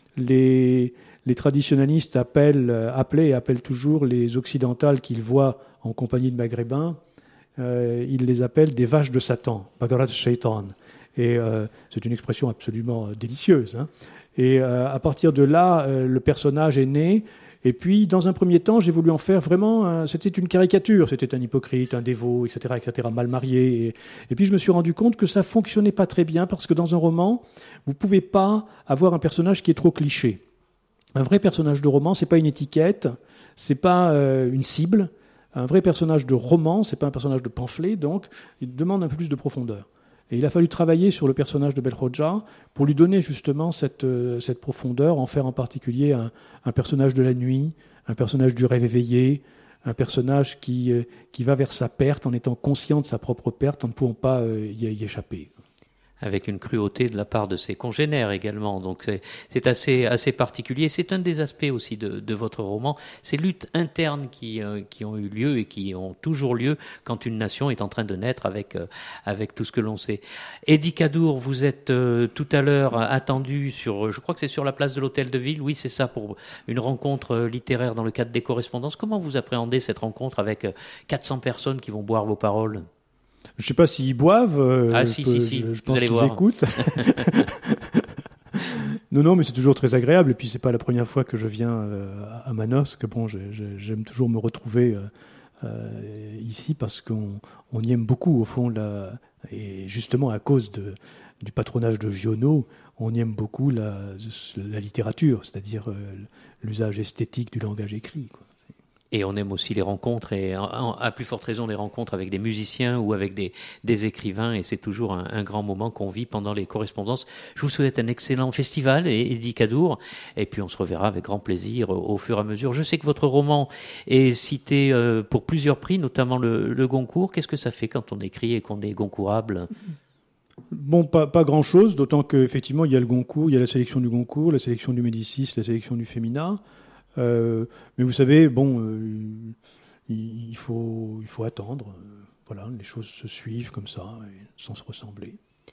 les, les traditionalistes appellent, appelaient et appellent toujours les occidentales qu'ils voient en compagnie de maghrébins, euh, ils les appellent des vaches de Satan, Bagarat Shaitan. Et euh, c'est une expression absolument délicieuse, hein. Et euh, à partir de là, euh, le personnage est né. Et puis, dans un premier temps, j'ai voulu en faire vraiment... Un, c'était une caricature. C'était un hypocrite, un dévot, et cetera, et cetera, mal marié. Et, et puis, je me suis rendu compte que ça fonctionnait pas très bien parce que dans un roman, vous pouvez pas avoir un personnage qui est trop cliché. Un vrai personnage de roman, c'est pas une étiquette, c'est pas euh, une cible. Un vrai personnage de roman, c'est pas un personnage de pamphlet. Donc, il demande un peu plus de profondeur. Et il a fallu travailler sur le personnage de Belkhodja pour lui donner justement cette, euh, cette profondeur, en faire en particulier un, un personnage de la nuit, un personnage du rêve éveillé, un personnage qui, euh, qui va vers sa perte en étant conscient de sa propre perte, en ne pouvant pas euh, y, y échapper. Avec une cruauté de la part de ses congénères également. Donc c'est, c'est assez, assez particulier. C'est un des aspects aussi de, de votre roman, ces luttes internes qui, euh, qui ont eu lieu et qui ont toujours lieu quand une nation est en train de naître avec, euh, avec tout ce que l'on sait. Eddie Cadour, vous êtes euh, tout à l'heure attendu sur, je crois que c'est sur la place de l'Hôtel de Ville, oui c'est ça, pour une rencontre littéraire dans le cadre des correspondances. Comment vous appréhendez cette rencontre avec quatre cents personnes qui vont boire vos paroles ? Je ne sais pas s'ils boivent. Euh, ah si, je, si, si, je, je vous pense allez qu'ils voir. écoutent. non, non, mais c'est toujours très agréable. Et puis, c'est pas la première fois que je viens euh, à Manosque. Bon, j'ai, j'ai, j'aime toujours me retrouver euh, euh, ici parce qu'on on y aime beaucoup, au fond. La, et justement, à cause de, du patronage de Giono, on y aime beaucoup la, la littérature, c'est-à-dire euh, l'usage esthétique du langage écrit, quoi. Et on aime aussi les rencontres, et à plus forte raison des rencontres avec des musiciens ou avec des, des écrivains, et c'est toujours un, un grand moment qu'on vit pendant les correspondances. Je vous souhaite un excellent festival, Eddie Cadour, et puis on se reverra avec grand plaisir au, au fur et à mesure. Je sais que votre roman est cité euh, pour plusieurs prix, notamment le, le Goncourt. Qu'est-ce que ça fait quand on écrit et qu'on est goncourable ? Bon, pas, pas grand-chose, d'autant qu'effectivement, il y a le Goncourt, il y a la sélection du Goncourt, la sélection du Médicis, la sélection du Femina. Euh, mais vous savez, bon, euh, il, il, faut, il faut attendre. Euh, voilà, les choses se suivent comme ça, et sans se ressembler.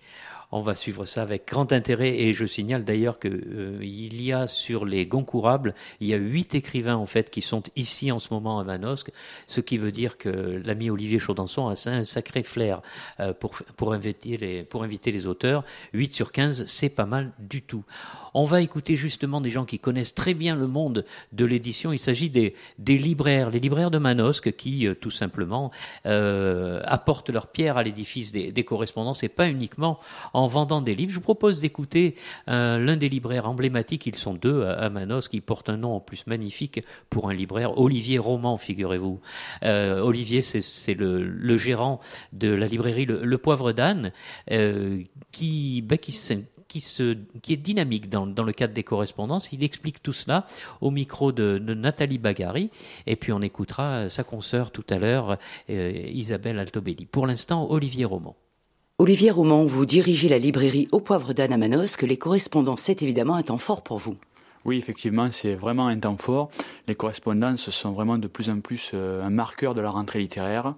On va suivre ça avec grand intérêt et je signale d'ailleurs que euh, il y a sur les Goncourables, il y a huit écrivains en fait qui sont ici en ce moment à Manosque, ce qui veut dire que l'ami Olivier Chaudenson a un sacré flair euh, pour pour inviter les pour inviter les auteurs. huit sur quinze, c'est pas mal du tout. On va écouter justement des gens qui connaissent très bien le monde de l'édition. Il s'agit des des libraires, les libraires de Manosque qui euh, tout simplement euh, apportent leur pierre à l'édifice des, des correspondances et pas uniquement en vendant des livres. Je vous propose d'écouter euh, l'un des libraires emblématiques, ils sont deux à, à Manosque, qui porte un nom en plus magnifique pour un libraire, Olivier Roman, figurez-vous. Euh, Olivier, c'est, c'est le, le gérant de la librairie Le, le Poivre d'Âne, euh, qui, ben, qui s'est Qui, se, qui est dynamique dans, dans le cadre des correspondances. Il explique tout cela au micro de, de Nathalie Bagari, et puis on écoutera sa consoeur tout à l'heure, euh, Isabelle Altobelli. Pour l'instant, Olivier Roman. Olivier Roman, vous dirigez la librairie Au Poivre d'Âne à Manosque. Les correspondances, c'est évidemment un temps fort pour vous. Oui, effectivement, c'est vraiment un temps fort. Les correspondances sont vraiment de plus en plus un marqueur de la rentrée littéraire.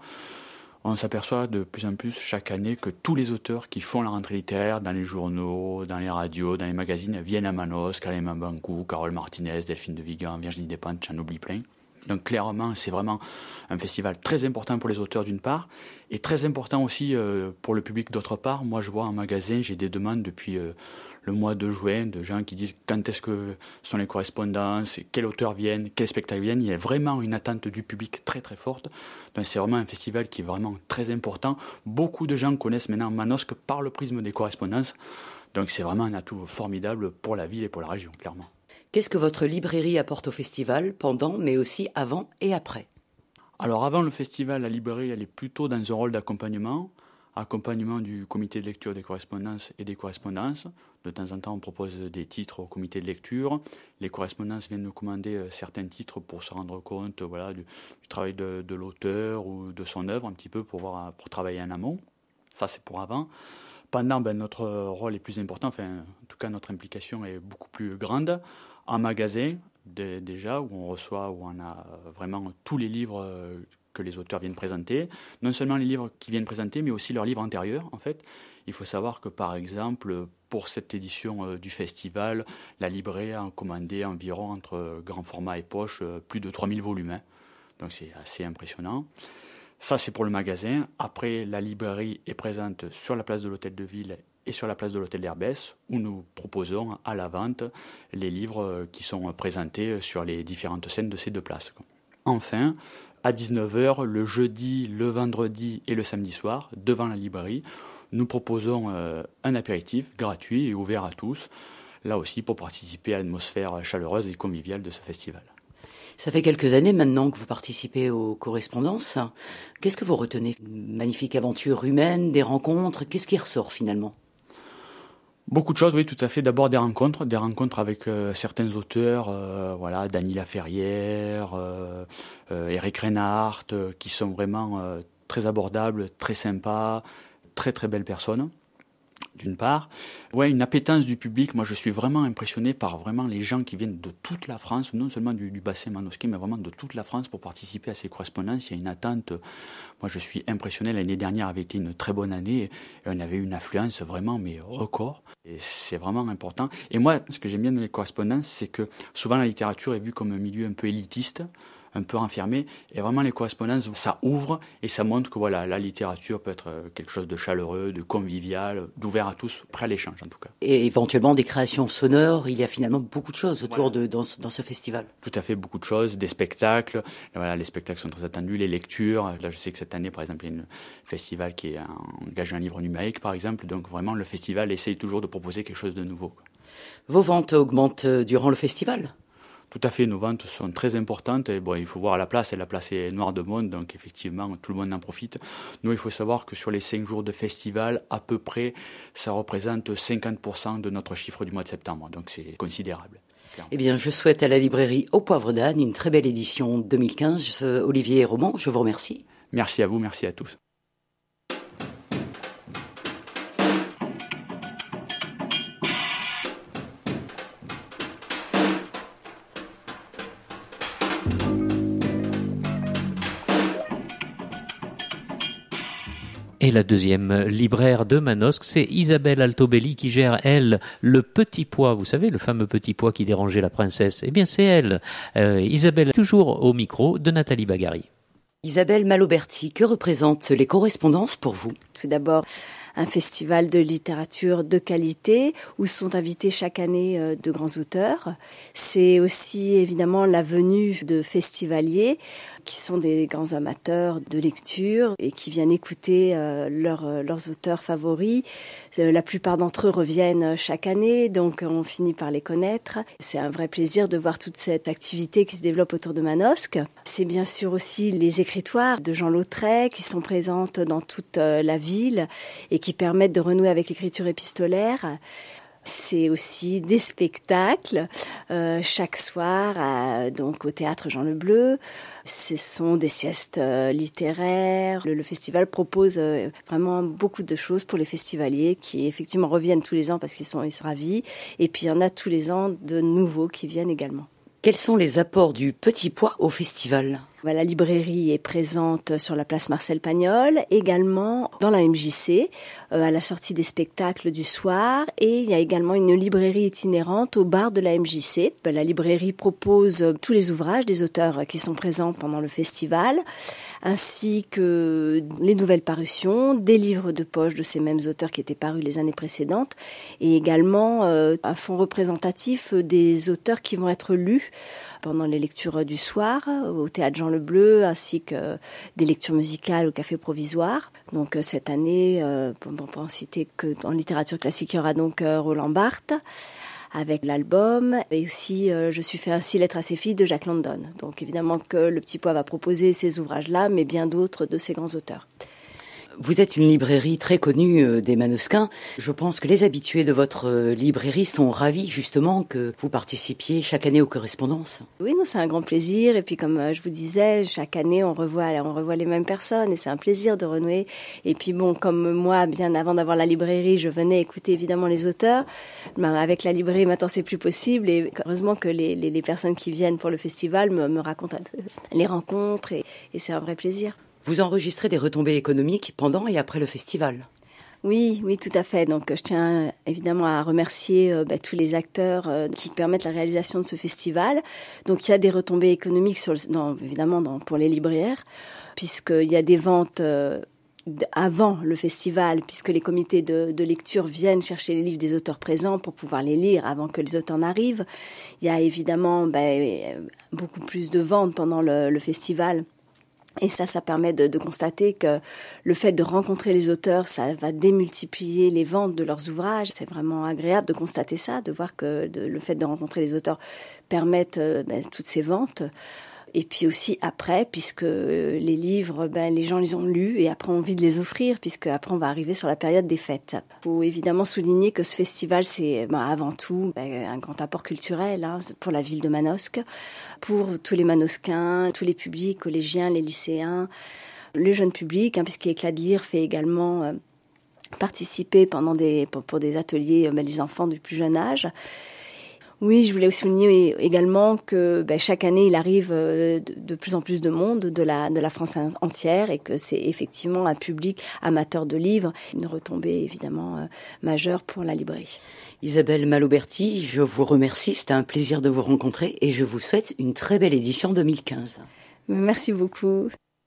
On s'aperçoit de plus en plus chaque année que tous les auteurs qui font la rentrée littéraire dans les journaux, dans les radios, dans les magazines viennent à Manosque, Alain Mabanckou, Carole Martinez, Delphine de Vigan, Virginie Despentes, j'en oublie plein. Donc clairement, c'est vraiment un festival très important pour les auteurs d'une part, et très important aussi euh, pour le public d'autre part. Moi, je vois en magasin, j'ai des demandes depuis euh, le mois de juin de gens qui disent quand est-ce que sont les correspondances, quels auteurs viennent, quels spectacles viennent. Il y a vraiment une attente du public très très forte. Donc c'est vraiment un festival qui est vraiment très important. Beaucoup de gens connaissent maintenant Manosque par le prisme des correspondances. Donc c'est vraiment un atout formidable pour la ville et pour la région, clairement. Qu'est-ce que votre librairie apporte au festival, pendant, mais aussi avant et après ? Alors avant le festival, la librairie elle est plutôt dans un rôle d'accompagnement, accompagnement du comité de lecture des correspondances et des correspondances. De temps en temps, on propose des titres au comité de lecture. Les correspondances viennent nous commander certains titres pour se rendre compte voilà, du, du travail de, de l'auteur ou de son œuvre, un petit peu pour, voir, pour travailler en amont. Ça, c'est pour avant. Pendant, ben, notre rôle est plus important, enfin, en tout cas, notre implication est beaucoup plus grande. En magasin, de, déjà, où on reçoit, où on a vraiment tous les livres que les auteurs viennent présenter. Non seulement les livres qu'ils viennent présenter, mais aussi leurs livres antérieurs, en fait. Il faut savoir que, par exemple, pour cette édition du festival, la librairie a commandé environ, entre grand format et poche, plus de trois mille volumes. Donc c'est assez impressionnant. Ça, c'est pour le magasin. Après, la librairie est présente sur la place de l'Hôtel de Ville et sur la place de l'Hôtel d'Herbès, où nous proposons à la vente les livres qui sont présentés sur les différentes scènes de ces deux places. Enfin, à dix-neuf heures, le jeudi, le vendredi et le samedi soir, devant la librairie, nous proposons un apéritif gratuit et ouvert à tous, là aussi pour participer à l'atmosphère chaleureuse et conviviale de ce festival. Ça fait quelques années maintenant que vous participez aux correspondances. Qu'est-ce que vous retenez ? Une magnifique aventure humaine, des rencontres, qu'est-ce qui ressort finalement ? Beaucoup de choses, oui, tout à fait. D'abord des rencontres, des rencontres avec euh, certains auteurs, euh, voilà, Dany Laferrière, euh, euh, Eric Reinhardt, euh, qui sont vraiment euh, très abordables, très sympas, très très belles personnes. D'une part, ouais, une appétence du public. Moi, je suis vraiment impressionné par vraiment les gens qui viennent de toute la France, non seulement du, du bassin manosquin, mais vraiment de toute la France pour participer à ces correspondances. Il y a une attente. Moi, je suis impressionné. L'année dernière avait été une très bonne année. Et on avait une affluence vraiment, mais record. Et c'est vraiment important. Et moi, ce que j'aime bien dans les correspondances, c'est que souvent la littérature est vue comme un milieu un peu élitiste, un peu renfermé, et vraiment les correspondances, ça ouvre et ça montre que voilà, la littérature peut être quelque chose de chaleureux, de convivial, d'ouvert à tous, prêt à l'échange en tout cas. Et éventuellement des créations sonores, il y a finalement beaucoup de choses autour voilà. de dans ce, dans ce festival. Tout à fait, beaucoup de choses, des spectacles, voilà, les spectacles sont très attendus, les lectures, là je sais que cette année par exemple il y a un festival qui engage un livre numérique par exemple, donc vraiment le festival essaye toujours de proposer quelque chose de nouveau. Quoi. Vos ventes augmentent durant le festival ? Tout à fait, nos ventes sont très importantes. Et bon, il faut voir la place, et la place est noire de monde, donc effectivement, tout le monde en profite. Nous, il faut savoir que sur les cinq jours de festival, à peu près, ça représente cinquante pour cent de notre chiffre du mois de septembre, donc c'est considérable. Clairement. Eh bien, je souhaite à la librairie Au Poivre d'Âne une très belle édition deux mille quinze. Olivier Roman, je vous remercie. Merci à vous, merci à tous. Et la deuxième libraire de Manosque, c'est Isabelle Altobelli qui gère, elle, le Petit Pois. Vous savez, le fameux Petit Pois qui dérangeait la princesse. Eh bien, c'est elle. Euh, Isabelle, toujours au micro de Nathalie Bagari. Isabelle Maloberti, que représentent les correspondances pour vous ? Tout d'abord, un festival de littérature de qualité où sont invités chaque année de grands auteurs. C'est aussi évidemment la venue de festivaliers qui sont des grands amateurs de lecture et qui viennent écouter euh, leur, euh, leurs auteurs favoris. Euh, la plupart d'entre eux reviennent chaque année, donc on finit par les connaître. C'est un vrai plaisir de voir toute cette activité qui se développe autour de Manosque. C'est bien sûr aussi les écritoires de Jean Lautrey qui sont présentes dans toute euh, la ville et qui permettent de renouer avec l'écriture épistolaire. C'est aussi des spectacles euh, chaque soir à, donc au théâtre Jean Le Bleu. Ce sont des siestes euh, littéraires. Le, le festival propose euh, vraiment beaucoup de choses pour les festivaliers qui effectivement reviennent tous les ans parce qu'ils sont, ils sont ravis. Et puis il y en a tous les ans de nouveaux qui viennent également. Quels sont les apports du Petit Pois au festival ? La librairie est présente sur la place Marcel Pagnol, également dans la M J C, euh, à la sortie des spectacles du soir. Et il y a également une librairie itinérante au bar de la M J C. La librairie propose tous les ouvrages des auteurs qui sont présents pendant le festival, ainsi que les nouvelles parutions, des livres de poche de ces mêmes auteurs qui étaient parus les années précédentes, et également euh, un fonds représentatif des auteurs qui vont être lus pendant les lectures du soir au théâtre Jean Le Bleu, ainsi que des lectures musicales au Café Provisoire. Donc cette année, euh, pour en citer que en littérature classique, il y aura donc euh, Roland Barthes avec l'album, et aussi euh, Je suis fait ainsi lettre à ses filles de Jack London. Donc évidemment que le Petit Pois va proposer ces ouvrages-là, mais bien d'autres de ces grands auteurs. Vous êtes une librairie très connue des Manosquins. Je pense que les habitués de votre librairie sont ravis justement que vous participiez chaque année aux correspondances. Oui, non, c'est un grand plaisir. Et puis comme je vous disais, chaque année on revoit, on revoit les mêmes personnes et c'est un plaisir de renouer. Et puis bon, comme moi, bien avant d'avoir la librairie, je venais écouter évidemment les auteurs. Ben, avec la librairie, maintenant c'est plus possible. Et heureusement que les, les, les personnes qui viennent pour le festival me, me racontent un peu les rencontres et, et c'est un vrai plaisir. Vous enregistrez des retombées économiques pendant et après le festival ? Oui, oui, tout à fait. Donc, je tiens évidemment à remercier euh, bah, tous les acteurs euh, qui permettent la réalisation de ce festival. Donc, il y a des retombées économiques, sur le, dans, évidemment, dans, pour les libraires, puisqu'il y a des ventes euh, avant le festival, puisque les comités de, de lecture viennent chercher les livres des auteurs présents pour pouvoir les lire avant que les auteurs n'arrivent. Il y a évidemment bah, beaucoup plus de ventes pendant le, le festival. Et ça, ça permet de, de constater que le fait de rencontrer les auteurs, ça va démultiplier les ventes de leurs ouvrages. C'est vraiment agréable de constater ça, de voir que de, le fait de rencontrer les auteurs permettent euh, ben, toutes ces ventes. Et puis aussi après, puisque les livres, ben, les gens les ont lus et après ont envie de les offrir, puisque après on va arriver sur la période des fêtes. Il faut évidemment souligner que ce festival, c'est ben, avant tout ben, un grand apport culturel hein, pour la ville de Manosque, pour tous les Manosquins, tous les publics, collégiens, les lycéens, le jeune public, hein, puisque Éclat de lire fait également euh, participer pendant des, pour, pour des ateliers ben, les enfants du plus jeune âge. Oui, je voulais aussi souligner également que ben, chaque année, il arrive de, de plus en plus de monde de la, de la France entière et que c'est effectivement un public amateur de livres, une retombée évidemment euh, majeure pour la librairie. Isabelle Maloberti, je vous remercie, c'était un plaisir de vous rencontrer et je vous souhaite une très belle édition deux mille quinze. Merci beaucoup.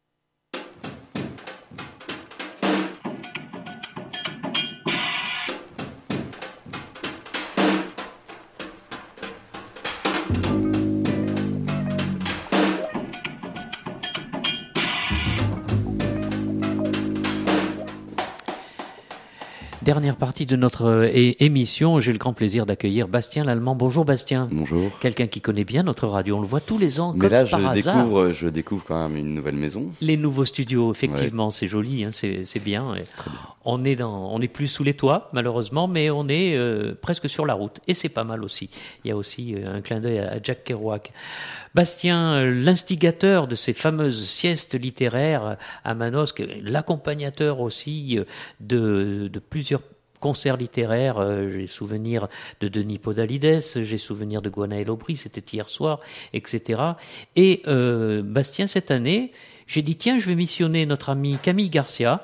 Dernière partie de notre é- émission, j'ai le grand plaisir d'accueillir Bastien Lallemand. Bonjour Bastien. Bonjour. Quelqu'un qui connaît bien notre radio, on le voit tous les ans. Mais comme là, par je hasard. découvre, je découvre quand même une nouvelle maison. Les nouveaux studios, effectivement, Ouais. c'est joli, hein, c'est, c'est bien. C'est très bien. On est dans, on n'est plus sous les toits, malheureusement, mais on est euh, presque sur la route, et c'est pas mal aussi. Il y a aussi euh, un clin d'œil à, à Jack Kerouac. Bastien, euh, l'instigateur de ces fameuses siestes littéraires à Manosque, l'accompagnateur aussi euh, de, de plusieurs concerts littéraires, euh, j'ai souvenir de Denis Podalides, j'ai souvenir de Gwenaël Aubry, c'était hier soir, et cetera. Et euh, Bastien, cette année, j'ai dit tiens, je vais missionner notre ami Camille Garcia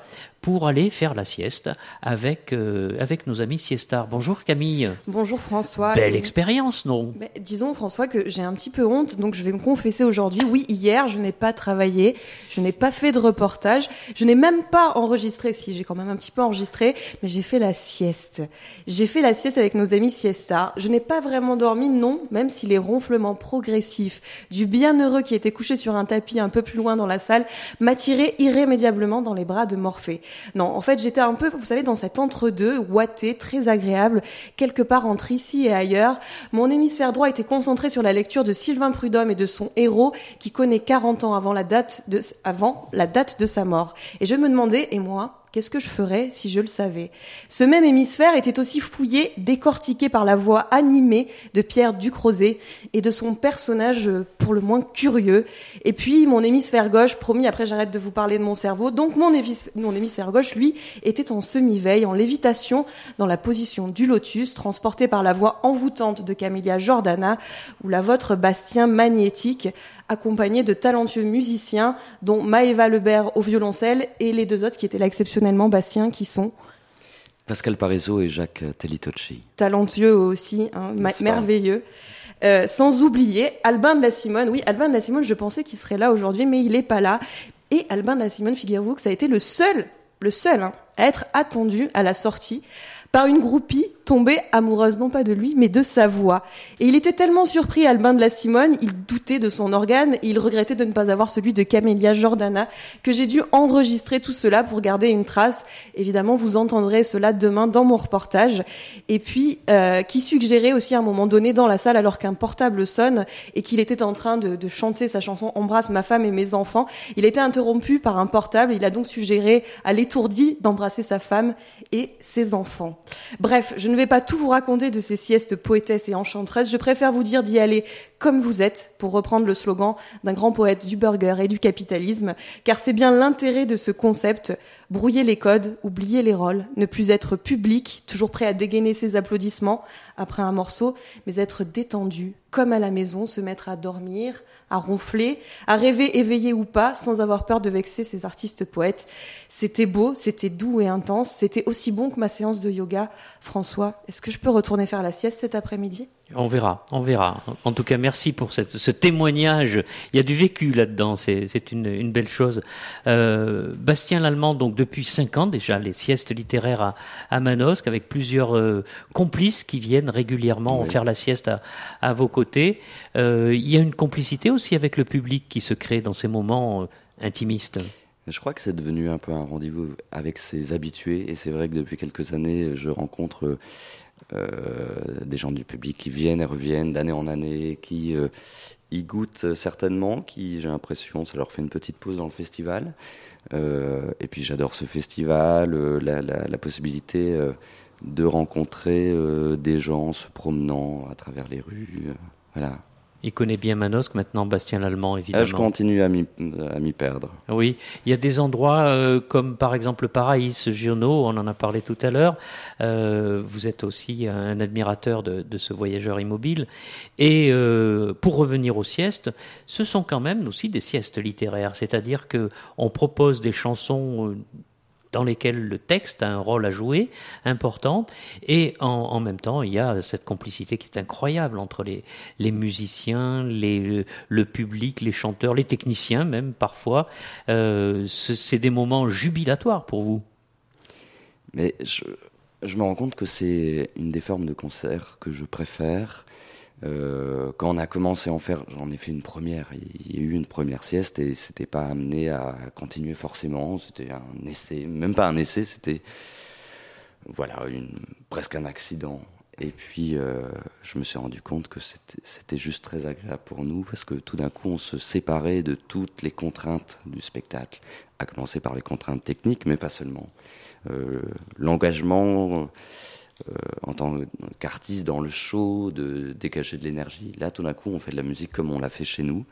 pour aller faire la sieste avec, euh, avec nos amis siestards. Bonjour Camille. Bonjour François. Belle et... expérience, non? Mais disons François que j'ai un petit peu honte, donc je vais me confesser aujourd'hui. Oui, hier, je n'ai pas travaillé, je n'ai pas fait de reportage, je n'ai même pas enregistré, si j'ai quand même un petit peu enregistré, mais j'ai fait la sieste. J'ai fait la sieste avec nos amis siestards. Je n'ai pas vraiment dormi, non, même si les ronflements progressifs du bienheureux qui était couché sur un tapis un peu plus loin dans la salle m'attiraient irrémédiablement dans les bras de Morphée. Non, en fait, j'étais un peu, vous savez, dans cet entre-deux, ouaté, très agréable, quelque part entre ici et ailleurs. Mon hémisphère droit était concentré sur la lecture de Sylvain Prudhomme et de son héros, qui connaît quarante ans avant la date de, avant la date de sa mort. Et je me demandais, et moi, qu'est-ce que je ferais si je le savais? Ce même hémisphère était aussi fouillé, décortiqué par la voix animée de Pierre Ducrozet et de son personnage pour le moins curieux. Et puis, mon hémisphère gauche, promis, après j'arrête de vous parler de mon cerveau, donc mon, hémis- mon hémisphère gauche, lui, était en semi-veille, en lévitation, dans la position du lotus, transporté par la voix envoûtante de Camélia Jordana, ou la vôtre Bastien magnétique, accompagné de talentueux musiciens, dont Maëva Lebert au violoncelle et les deux autres qui étaient là exceptionnellement Bastien, qui sont Pascal Parisot et Jacques Tellitocci. Talentueux aussi, hein, ma- merveilleux. Euh, sans oublier Albin de la Simone. Oui, Albin de la Simone, je pensais qu'il serait là aujourd'hui, mais il est pas là. Et Albin de la Simone, figurez-vous que ça a été le seul, le seul, hein, à être attendu à la sortie par une groupie tombée amoureuse, non pas de lui, mais de sa voix. Et il était tellement surpris, Albin de la Simone, il doutait de son organe, et il regrettait de ne pas avoir celui de Camélia Jordana, que j'ai dû enregistrer tout cela pour garder une trace. Évidemment, vous entendrez cela demain dans mon reportage. Et puis, euh, qui suggérait aussi à un moment donné dans la salle, alors qu'un portable sonne, et qu'il était en train de, de chanter sa chanson « Embrasse ma femme et mes enfants », il a été interrompu par un portable, il a donc suggéré à l'étourdi d'embrasser sa femme et ses enfants. Bref, je ne vais pas tout vous raconter de ces siestes poétesses et enchantresses, je préfère vous dire d'y aller comme vous êtes, pour reprendre le slogan d'un grand poète du burger et du capitalisme, car c'est bien l'intérêt de ce concept, brouiller les codes, oublier les rôles, ne plus être public, toujours prêt à dégainer ses applaudissements après un morceau, mais être détendu, comme à la maison, se mettre à dormir, à ronfler, à rêver éveillé ou pas, sans avoir peur de vexer ces artistes poètes. C'était beau, c'était doux et intense, c'était aussi bon que ma séance de yoga. François, est-ce que je peux retourner faire la sieste cet après-midi ? On verra, on verra. En tout cas, merci pour cette, ce témoignage. Il y a du vécu là-dedans, c'est, c'est une, une belle chose. Euh, Bastien Lallemand, donc depuis cinq ans déjà, les siestes littéraires à, à Manosque, avec plusieurs euh, complices qui viennent régulièrement oui. faire la sieste à, à vos côtés. Euh, il y a une complicité aussi avec le public qui se crée dans ces moments euh, intimistes. Je crois que c'est devenu un peu un rendez-vous avec ses habitués, et c'est vrai que depuis quelques années, je rencontre euh, des gens du public qui viennent et reviennent d'année en année, qui euh, y goûtent certainement, qui, j'ai l'impression, ça leur fait une petite pause dans le festival. Euh, et puis j'adore ce festival, euh, la, la, la possibilité euh, de rencontrer euh, des gens se promenant à travers les rues, euh, voilà. Il connaît bien Manosque maintenant, Bastien Lallemand, évidemment. Ah, je continue à m'y, à m'y perdre. Oui, il y a des endroits euh, comme par exemple le Paraïs Giono, on en a parlé tout à l'heure. Euh, vous êtes aussi un admirateur de, de ce voyageur immobile. Et euh, pour revenir aux siestes, ce sont quand même aussi des siestes littéraires, c'est-à-dire que on propose des chansons euh, dans lesquels le texte a un rôle à jouer important, et en, en même temps il y a cette complicité qui est incroyable entre les, les musiciens, les, le, le public, les chanteurs, les techniciens même parfois. Euh, ce, c'est des moments jubilatoires pour vous. Mais je, je me rends compte que c'est une des formes de concert que je préfère. Euh, quand on a commencé à en faire, j'en ai fait une première, il y a eu une première sieste et c'était pas amené à continuer forcément, c'était un essai, même pas un essai, c'était voilà, une, presque un accident. Et puis euh, je me suis rendu compte que c'était, c'était juste très agréable pour nous parce que tout d'un coup on se séparait de toutes les contraintes du spectacle, à commencer par les contraintes techniques, mais pas seulement. Euh, l'engagement Euh, en tant qu'artiste dans le show, de dégager de l'énergie. Là, tout d'un coup, on fait de la musique comme on l'a fait chez nous.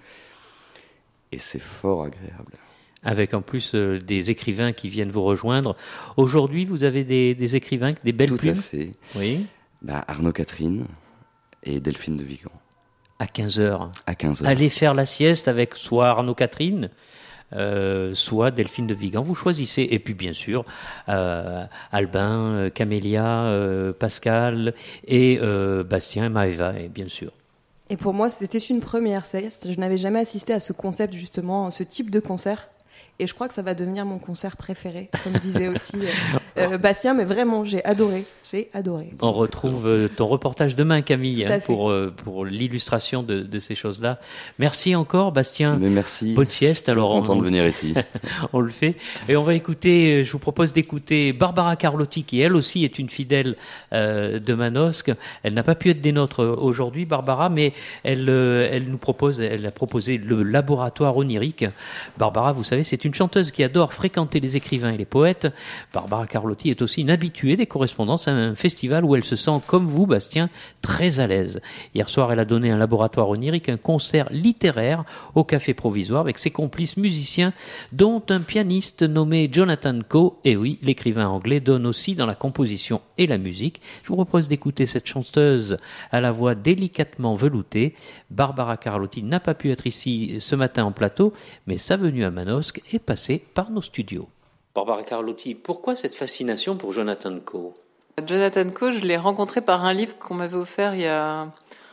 Et c'est fort agréable. Avec en plus euh, des écrivains qui viennent vous rejoindre. Aujourd'hui, vous avez des, des écrivains, des belles tout plumes. Tout à fait. Oui. Bah, Arnaud Catherine et Delphine de Vigan. À quinze heures. À quinze heures. Allez faire la sieste avec soit Arnaud Catherine, euh, soit Delphine de Vigan. Vous choisissez. Et puis bien sûr, euh, Albin, euh, Camélia, euh, Pascal et euh, Bastien et Maëva, et bien sûr. Et pour moi, c'était une première. Je n'avais jamais assisté à ce concept, justement, ce type de concert. Et je crois que ça va devenir mon concert préféré, comme disait aussi euh, euh, Bastien. Mais vraiment, j'ai adoré. J'ai adoré. On retrouve euh, ton reportage demain, Camille, hein, pour, euh, pour l'illustration de, de ces choses-là. Merci encore, Bastien. Mais merci. Bonne sieste. Alors, content on, de venir ici. On le fait. Et on va écouter, je vous propose d'écouter Barbara Carlotti, qui elle aussi est une fidèle euh, de Manosque. Elle n'a pas pu être des nôtres aujourd'hui, Barbara, mais elle, euh, elle nous propose, elle a proposé le laboratoire onirique. Barbara, vous savez, c'est une chanteuse qui adore fréquenter les écrivains et les poètes. Barbara Carlotti est aussi une habituée des correspondances à un festival où elle se sent, comme vous, Bastien, très à l'aise. Hier soir, elle a donné un laboratoire onirique, un concert littéraire au Café Provisoire avec ses complices musiciens, dont un pianiste nommé Jonathan Coe. Et oui, l'écrivain anglais donne aussi dans la composition et la musique. Je vous propose d'écouter cette chanteuse à la voix délicatement veloutée. Barbara Carlotti n'a pas pu être ici ce matin en plateau, mais sa venue à Manosque est passée par nos studios. Barbara Carlotti, pourquoi cette fascination pour Jonathan Coe ? Jonathan Coe, je l'ai rencontré par un livre qu'on m'avait offert il y a,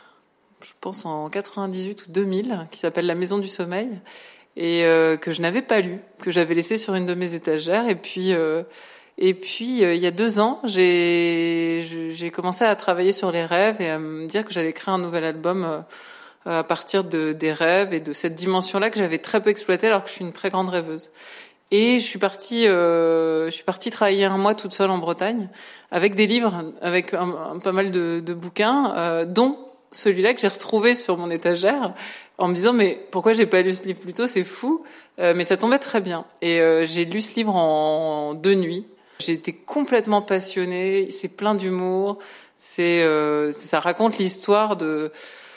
je pense en quatre-vingt-dix-huit ou deux mille, qui s'appelle La Maison du Sommeil, et euh, que je n'avais pas lu, que j'avais laissé sur une de mes étagères. Et puis, euh, et puis euh, il y a deux ans, j'ai, j'ai commencé à travailler sur les rêves et à me dire que j'allais créer un nouvel album euh, à partir de, des rêves et de cette dimension-là que j'avais très peu exploitée alors que je suis une très grande rêveuse. Et je suis partie, euh, je suis partie travailler un mois toute seule en Bretagne avec des livres, avec un, un, pas mal de, de bouquins, euh, dont celui-là que j'ai retrouvé sur mon étagère, en me disant mais pourquoi j'ai pas lu ce livre plus tôt, c'est fou, euh, mais ça tombait très bien. Et euh, j'ai lu ce livre en, en deux nuits. J'ai été complètement passionnée. C'est plein d'humour. C'est, euh, ça raconte l'histoire de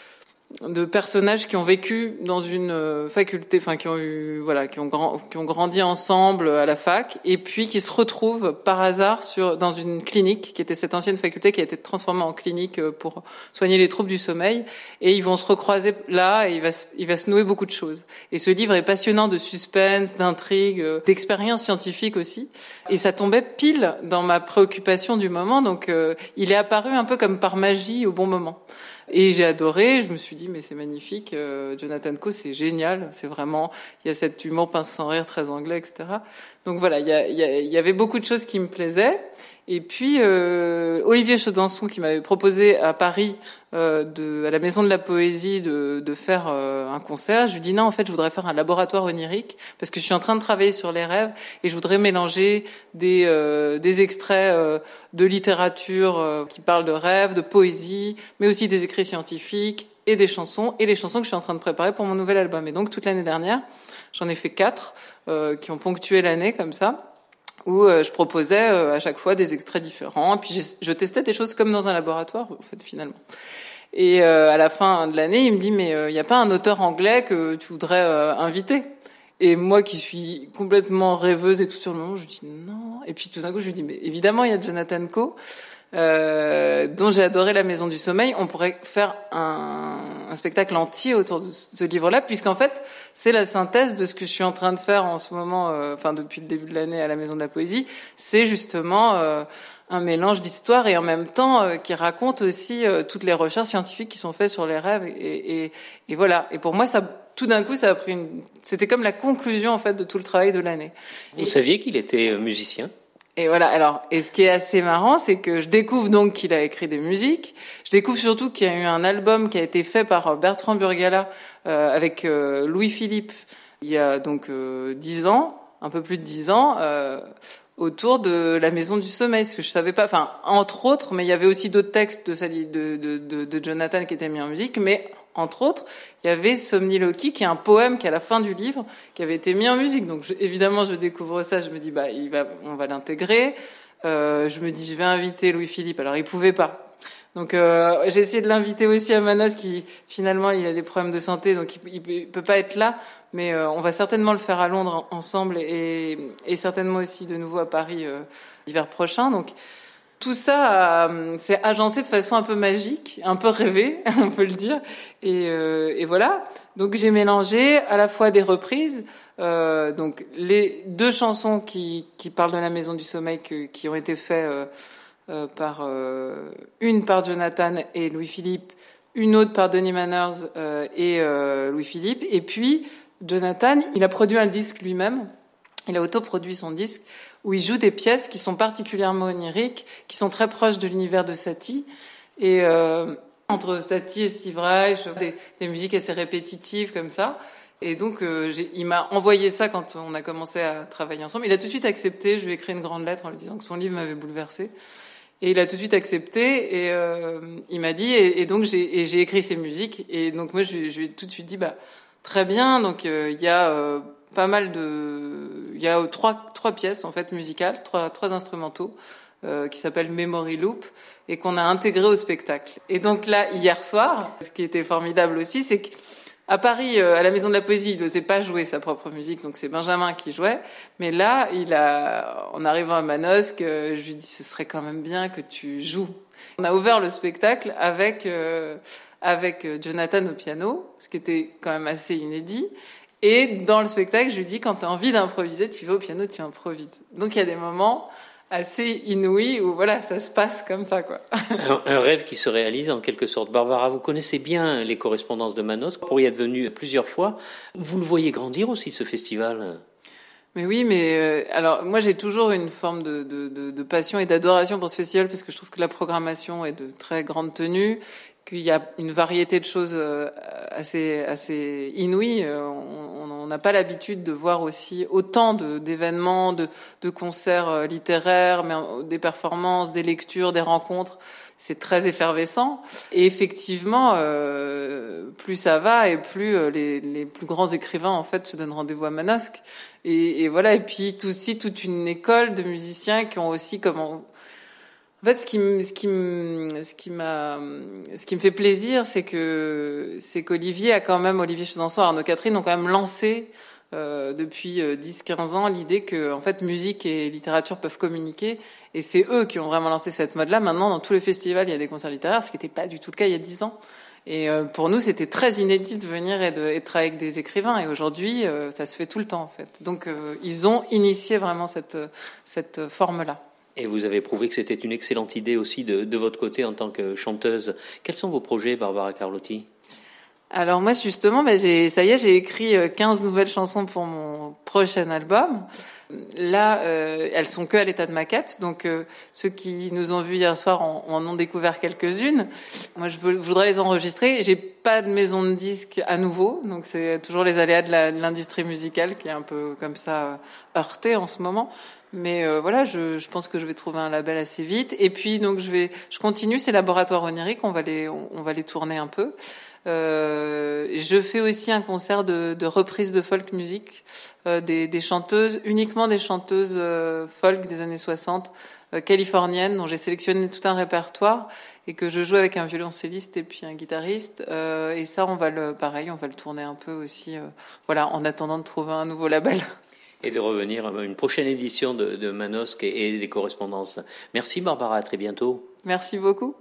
de personnages qui ont vécu dans une faculté, enfin qui ont eu, voilà, qui ont grand, qui ont grandi ensemble à la fac, et puis qui se retrouvent par hasard sur dans une clinique qui était cette ancienne faculté qui a été transformée en clinique pour soigner les troubles du sommeil, et ils vont se recroiser là, et il va se, il va se nouer beaucoup de choses. Et ce livre est passionnant de suspense, d'intrigue, d'expérience scientifique aussi, et ça tombait pile dans ma préoccupation du moment, donc euh, il est apparu un peu comme par magie au bon moment. Et j'ai adoré, je me suis dit, mais c'est magnifique, euh, Jonathan Coe, c'est génial, c'est vraiment, il y a cet humour pince sans rire, très anglais, et cetera. Donc voilà, il y, a, il y, a, il y avait beaucoup de choses qui me plaisaient. Et puis, euh, Olivier Chaudenson, qui m'avait proposé à Paris, euh, de, à la Maison de la Poésie, de, de faire euh, un concert, je lui dis non, en fait, je voudrais faire un laboratoire onirique, parce que je suis en train de travailler sur les rêves, et je voudrais mélanger des, euh, des extraits euh, de littérature euh, qui parlent de rêves, de poésie, mais aussi des écrits scientifiques, et des chansons, et les chansons que je suis en train de préparer pour mon nouvel album. Et donc, toute l'année dernière, j'en ai fait quatre, euh, qui ont ponctué l'année, comme ça, où euh, je proposais euh, à chaque fois des extraits différents, et puis je testais des choses comme dans un laboratoire, en fait, finalement. Et euh, à la fin de l'année, il me dit, mais il euh, n'y a pas un auteur anglais que tu voudrais euh, inviter ? Et moi, qui suis complètement rêveuse et tout sur le moment, je lui dis non. Et puis tout d'un coup, je lui dis, mais évidemment, il y a Jonathan Coe, euh, dont j'ai adoré La Maison du Sommeil. On pourrait faire un, un spectacle entier autour de ce livre-là, puisqu'en fait, c'est la synthèse de ce que je suis en train de faire en ce moment, euh, enfin depuis le début de l'année à la Maison de la Poésie. C'est justement euh, un mélange d'histoires et en même temps euh, qui raconte aussi euh, toutes les recherches scientifiques qui sont faites sur les rêves. Et, et, et voilà. Et pour moi, ça, tout d'un coup, ça a pris une. C'était comme la conclusion en fait de tout le travail de l'année. Vous et... saviez qu'il était musicien ? Et voilà. Alors, et ce qui est assez marrant, c'est que je découvre donc qu'il a écrit des musiques. Je découvre surtout qu'il y a eu un album qui a été fait par Bertrand Burgala euh, avec euh, Louis-Philippe il y a donc euh, dix ans, un peu plus de dix ans, euh, autour de La Maison du Sommeil, ce que je savais pas. Enfin, entre autres, mais il y avait aussi d'autres textes de, de, de, de, de Jonathan qui étaient mis en musique, mais entre autres, il y avait Somniloquie, qui est un poème qui est à la fin du livre, qui avait été mis en musique. Donc, je, évidemment, je découvre ça, je me dis, bah, il va, on va l'intégrer. Euh, je me dis, je vais inviter Louis-Philippe. Alors, il pouvait pas. Donc, euh, j'ai essayé de l'inviter aussi à Manos, qui, finalement, il a des problèmes de santé, donc il, il peut pas être là. Mais euh, on va certainement le faire à Londres ensemble et, et certainement aussi de nouveau à Paris euh, l'hiver prochain. Donc, tout ça euh, s'est agencé de façon un peu magique, un peu rêvée, on peut le dire. Et, euh, et voilà. Donc j'ai mélangé à la fois des reprises, euh, donc les deux chansons qui, qui parlent de la Maison du Sommeil que, qui ont été faites euh, euh, par euh, une par Jonathan et Louis-Philippe, une autre par Denis Manners euh, et euh, Louis-Philippe. Et puis Jonathan, il a produit un disque lui-même. Il a autoproduit son disque où il joue des pièces qui sont particulièrement oniriques, qui sont très proches de l'univers de Satie. Et euh, entre Satie et Steve Reich, des, des musiques assez répétitives comme ça. Et donc, euh, j'ai, il m'a envoyé ça quand on a commencé à travailler ensemble. Il a tout de suite accepté. Je lui ai écrit une grande lettre en lui disant que son livre m'avait bouleversée. Et il a tout de suite accepté. Et euh, il m'a dit. Et, et donc, j'ai, et j'ai écrit ses musiques. Et donc, moi, je, je lui ai tout de suite dit, bah, très bien. Donc, euh, il y a euh, pas mal de, il y a trois, trois pièces en fait musicales, trois, trois instrumentaux. Euh, qui s'appelle Memory Loop et qu'on a intégré au spectacle. Et donc là, hier soir, ce qui était formidable aussi, c'est qu'à Paris, euh, à la Maison de la Poésie, il n'osait pas jouer sa propre musique, donc c'est Benjamin qui jouait. Mais là, il a, en arrivant à Manosque, euh, je lui dis ce serait quand même bien que tu joues. On a ouvert le spectacle avec euh, avec Jonathan au piano, ce qui était quand même assez inédit. Et dans le spectacle, je lui dis quand tu as envie d'improviser, tu vas au piano, tu improvises. Donc il y a des moments assez inouï où voilà, ça se passe comme ça, quoi. un, un rêve qui se réalise en quelque sorte. Barbara, vous connaissez bien les correspondances de Manosque, pour y être venue plusieurs fois. Vous le voyez grandir aussi, ce festival? Mais oui, mais euh, alors moi j'ai toujours une forme de, de, de, de passion et d'adoration pour ce festival parce que je trouve que la programmation est de très grande tenue, qu'il y a une variété de choses assez assez inouïes. On n'a pas l'habitude de voir aussi autant de, d'événements, de, de concerts littéraires, mais des performances, des lectures, des rencontres. C'est très effervescent. Et effectivement, euh, plus ça va et plus les, les plus grands écrivains en fait se donnent rendez-vous à Manosque. Et, et voilà. Et puis tout, aussi toute une école de musiciens qui ont aussi comment. En fait, ce qui me, ce qui me, ce qui m'a, ce qui me fait plaisir, c'est que, c'est qu'Olivier a quand même, Olivier Chedançon, Arnaud Catherine ont quand même lancé, euh, depuis dix quinze ans l'idée que, en fait, musique et littérature peuvent communiquer. Et c'est eux qui ont vraiment lancé cette mode-là. Maintenant, dans tous les festivals, il y a des concerts littéraires, ce qui n'était pas du tout le cas il y a dix ans. Et euh, pour nous, c'était très inédit de venir et de, et de travailler avec des écrivains. Et aujourd'hui, euh, ça se fait tout le temps, en fait. Donc, euh, ils ont initié vraiment cette, cette forme-là. Et vous avez prouvé que c'était une excellente idée aussi de, de votre côté en tant que chanteuse. Quels sont vos projets, Barbara Carlotti? Alors moi, justement, bah, j'ai, ça y est, j'ai écrit quinze nouvelles chansons pour mon prochain album. Là, euh, elles sont que à l'état de maquette, donc euh, ceux qui nous ont vus hier soir en, en ont découvert quelques-unes. Moi, je, veux, je voudrais les enregistrer. J'ai pas de maison de disques à nouveau, donc c'est toujours les aléas de, la, de l'industrie musicale qui est un peu comme ça euh, heurtée en ce moment. Mais euh, voilà, je, je pense que je vais trouver un label assez vite. Et puis donc je vais, je continue ces laboratoires oniriques. On va les, on, on va les tourner un peu. Euh, je fais aussi un concert de, de reprise de folk music, euh, des, des chanteuses, uniquement des chanteuses euh, folk des années soixante, euh, californiennes, dont j'ai sélectionné tout un répertoire et que je joue avec un violoncelliste et puis un guitariste. Euh, et ça, on va le, pareil, on va le tourner un peu aussi. Euh, voilà, en attendant de trouver un nouveau label. Et de revenir à une prochaine édition de, de Manosque et, et des correspondances. Merci Barbara, à très bientôt. Merci beaucoup.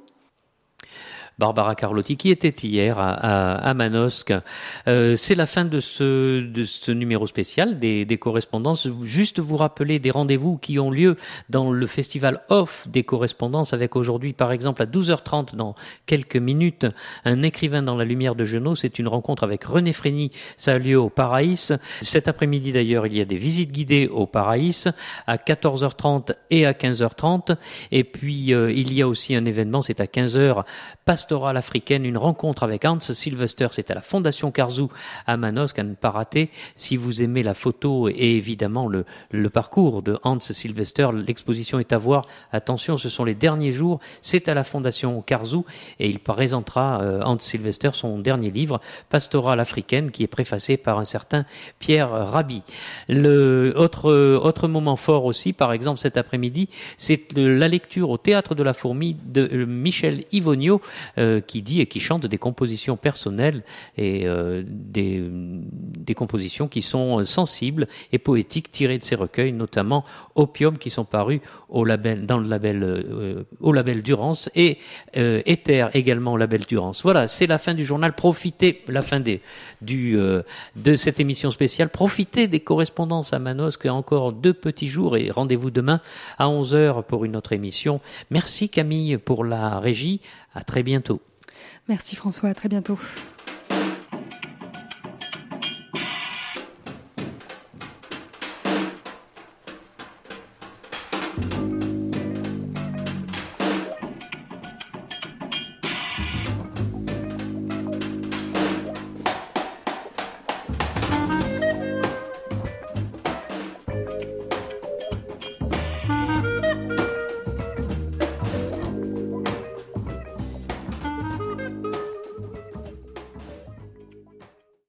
Barbara Carlotti, qui était hier à, à, à Manosque. Euh, c'est la fin de ce, de ce numéro spécial des, des correspondances. Juste vous rappeler des rendez-vous qui ont lieu dans le festival Off des correspondances, avec aujourd'hui, par exemple, à douze heures trente, dans quelques minutes, un écrivain dans la lumière de Genot. C'est une rencontre avec René Frény. Ça a lieu au Paraïs. Cet après-midi, d'ailleurs, il y a des visites guidées au Paraïs à quatorze heures trente et à quinze heures trente. Et puis, euh, il y a aussi un événement, c'est à quinze heures, Pastorale africaine, une rencontre avec Hans Sylvester, c'est à la Fondation Carzou à Manosque, à ne pas rater. Si vous aimez la photo et évidemment le, le parcours de Hans Sylvester, l'exposition est à voir. Attention, ce sont les derniers jours, c'est à la Fondation Carzou et il présentera euh, Hans Sylvester son dernier livre, Pastorale africaine, qui est préfacé par un certain Pierre Rabhi. Le autre, autre moment fort aussi, par exemple cet après-midi, c'est la lecture au Théâtre de la Fourmi de Michel Yvonio, euh, qui dit et qui chante des compositions personnelles et euh, des, des compositions qui sont sensibles et poétiques tirées de ses recueils, notamment Opium, qui sont parus au label, dans le label, euh, au label Durance, et euh, Éther également au label Durance. Voilà, c'est la fin du journal. Profitez, la fin des, du, euh, de cette émission spéciale. Profitez des correspondances à Manosque. Encore deux petits jours et rendez-vous demain à onze heures pour une autre émission. Merci Camille pour la régie. À très bientôt. Merci François, à très bientôt.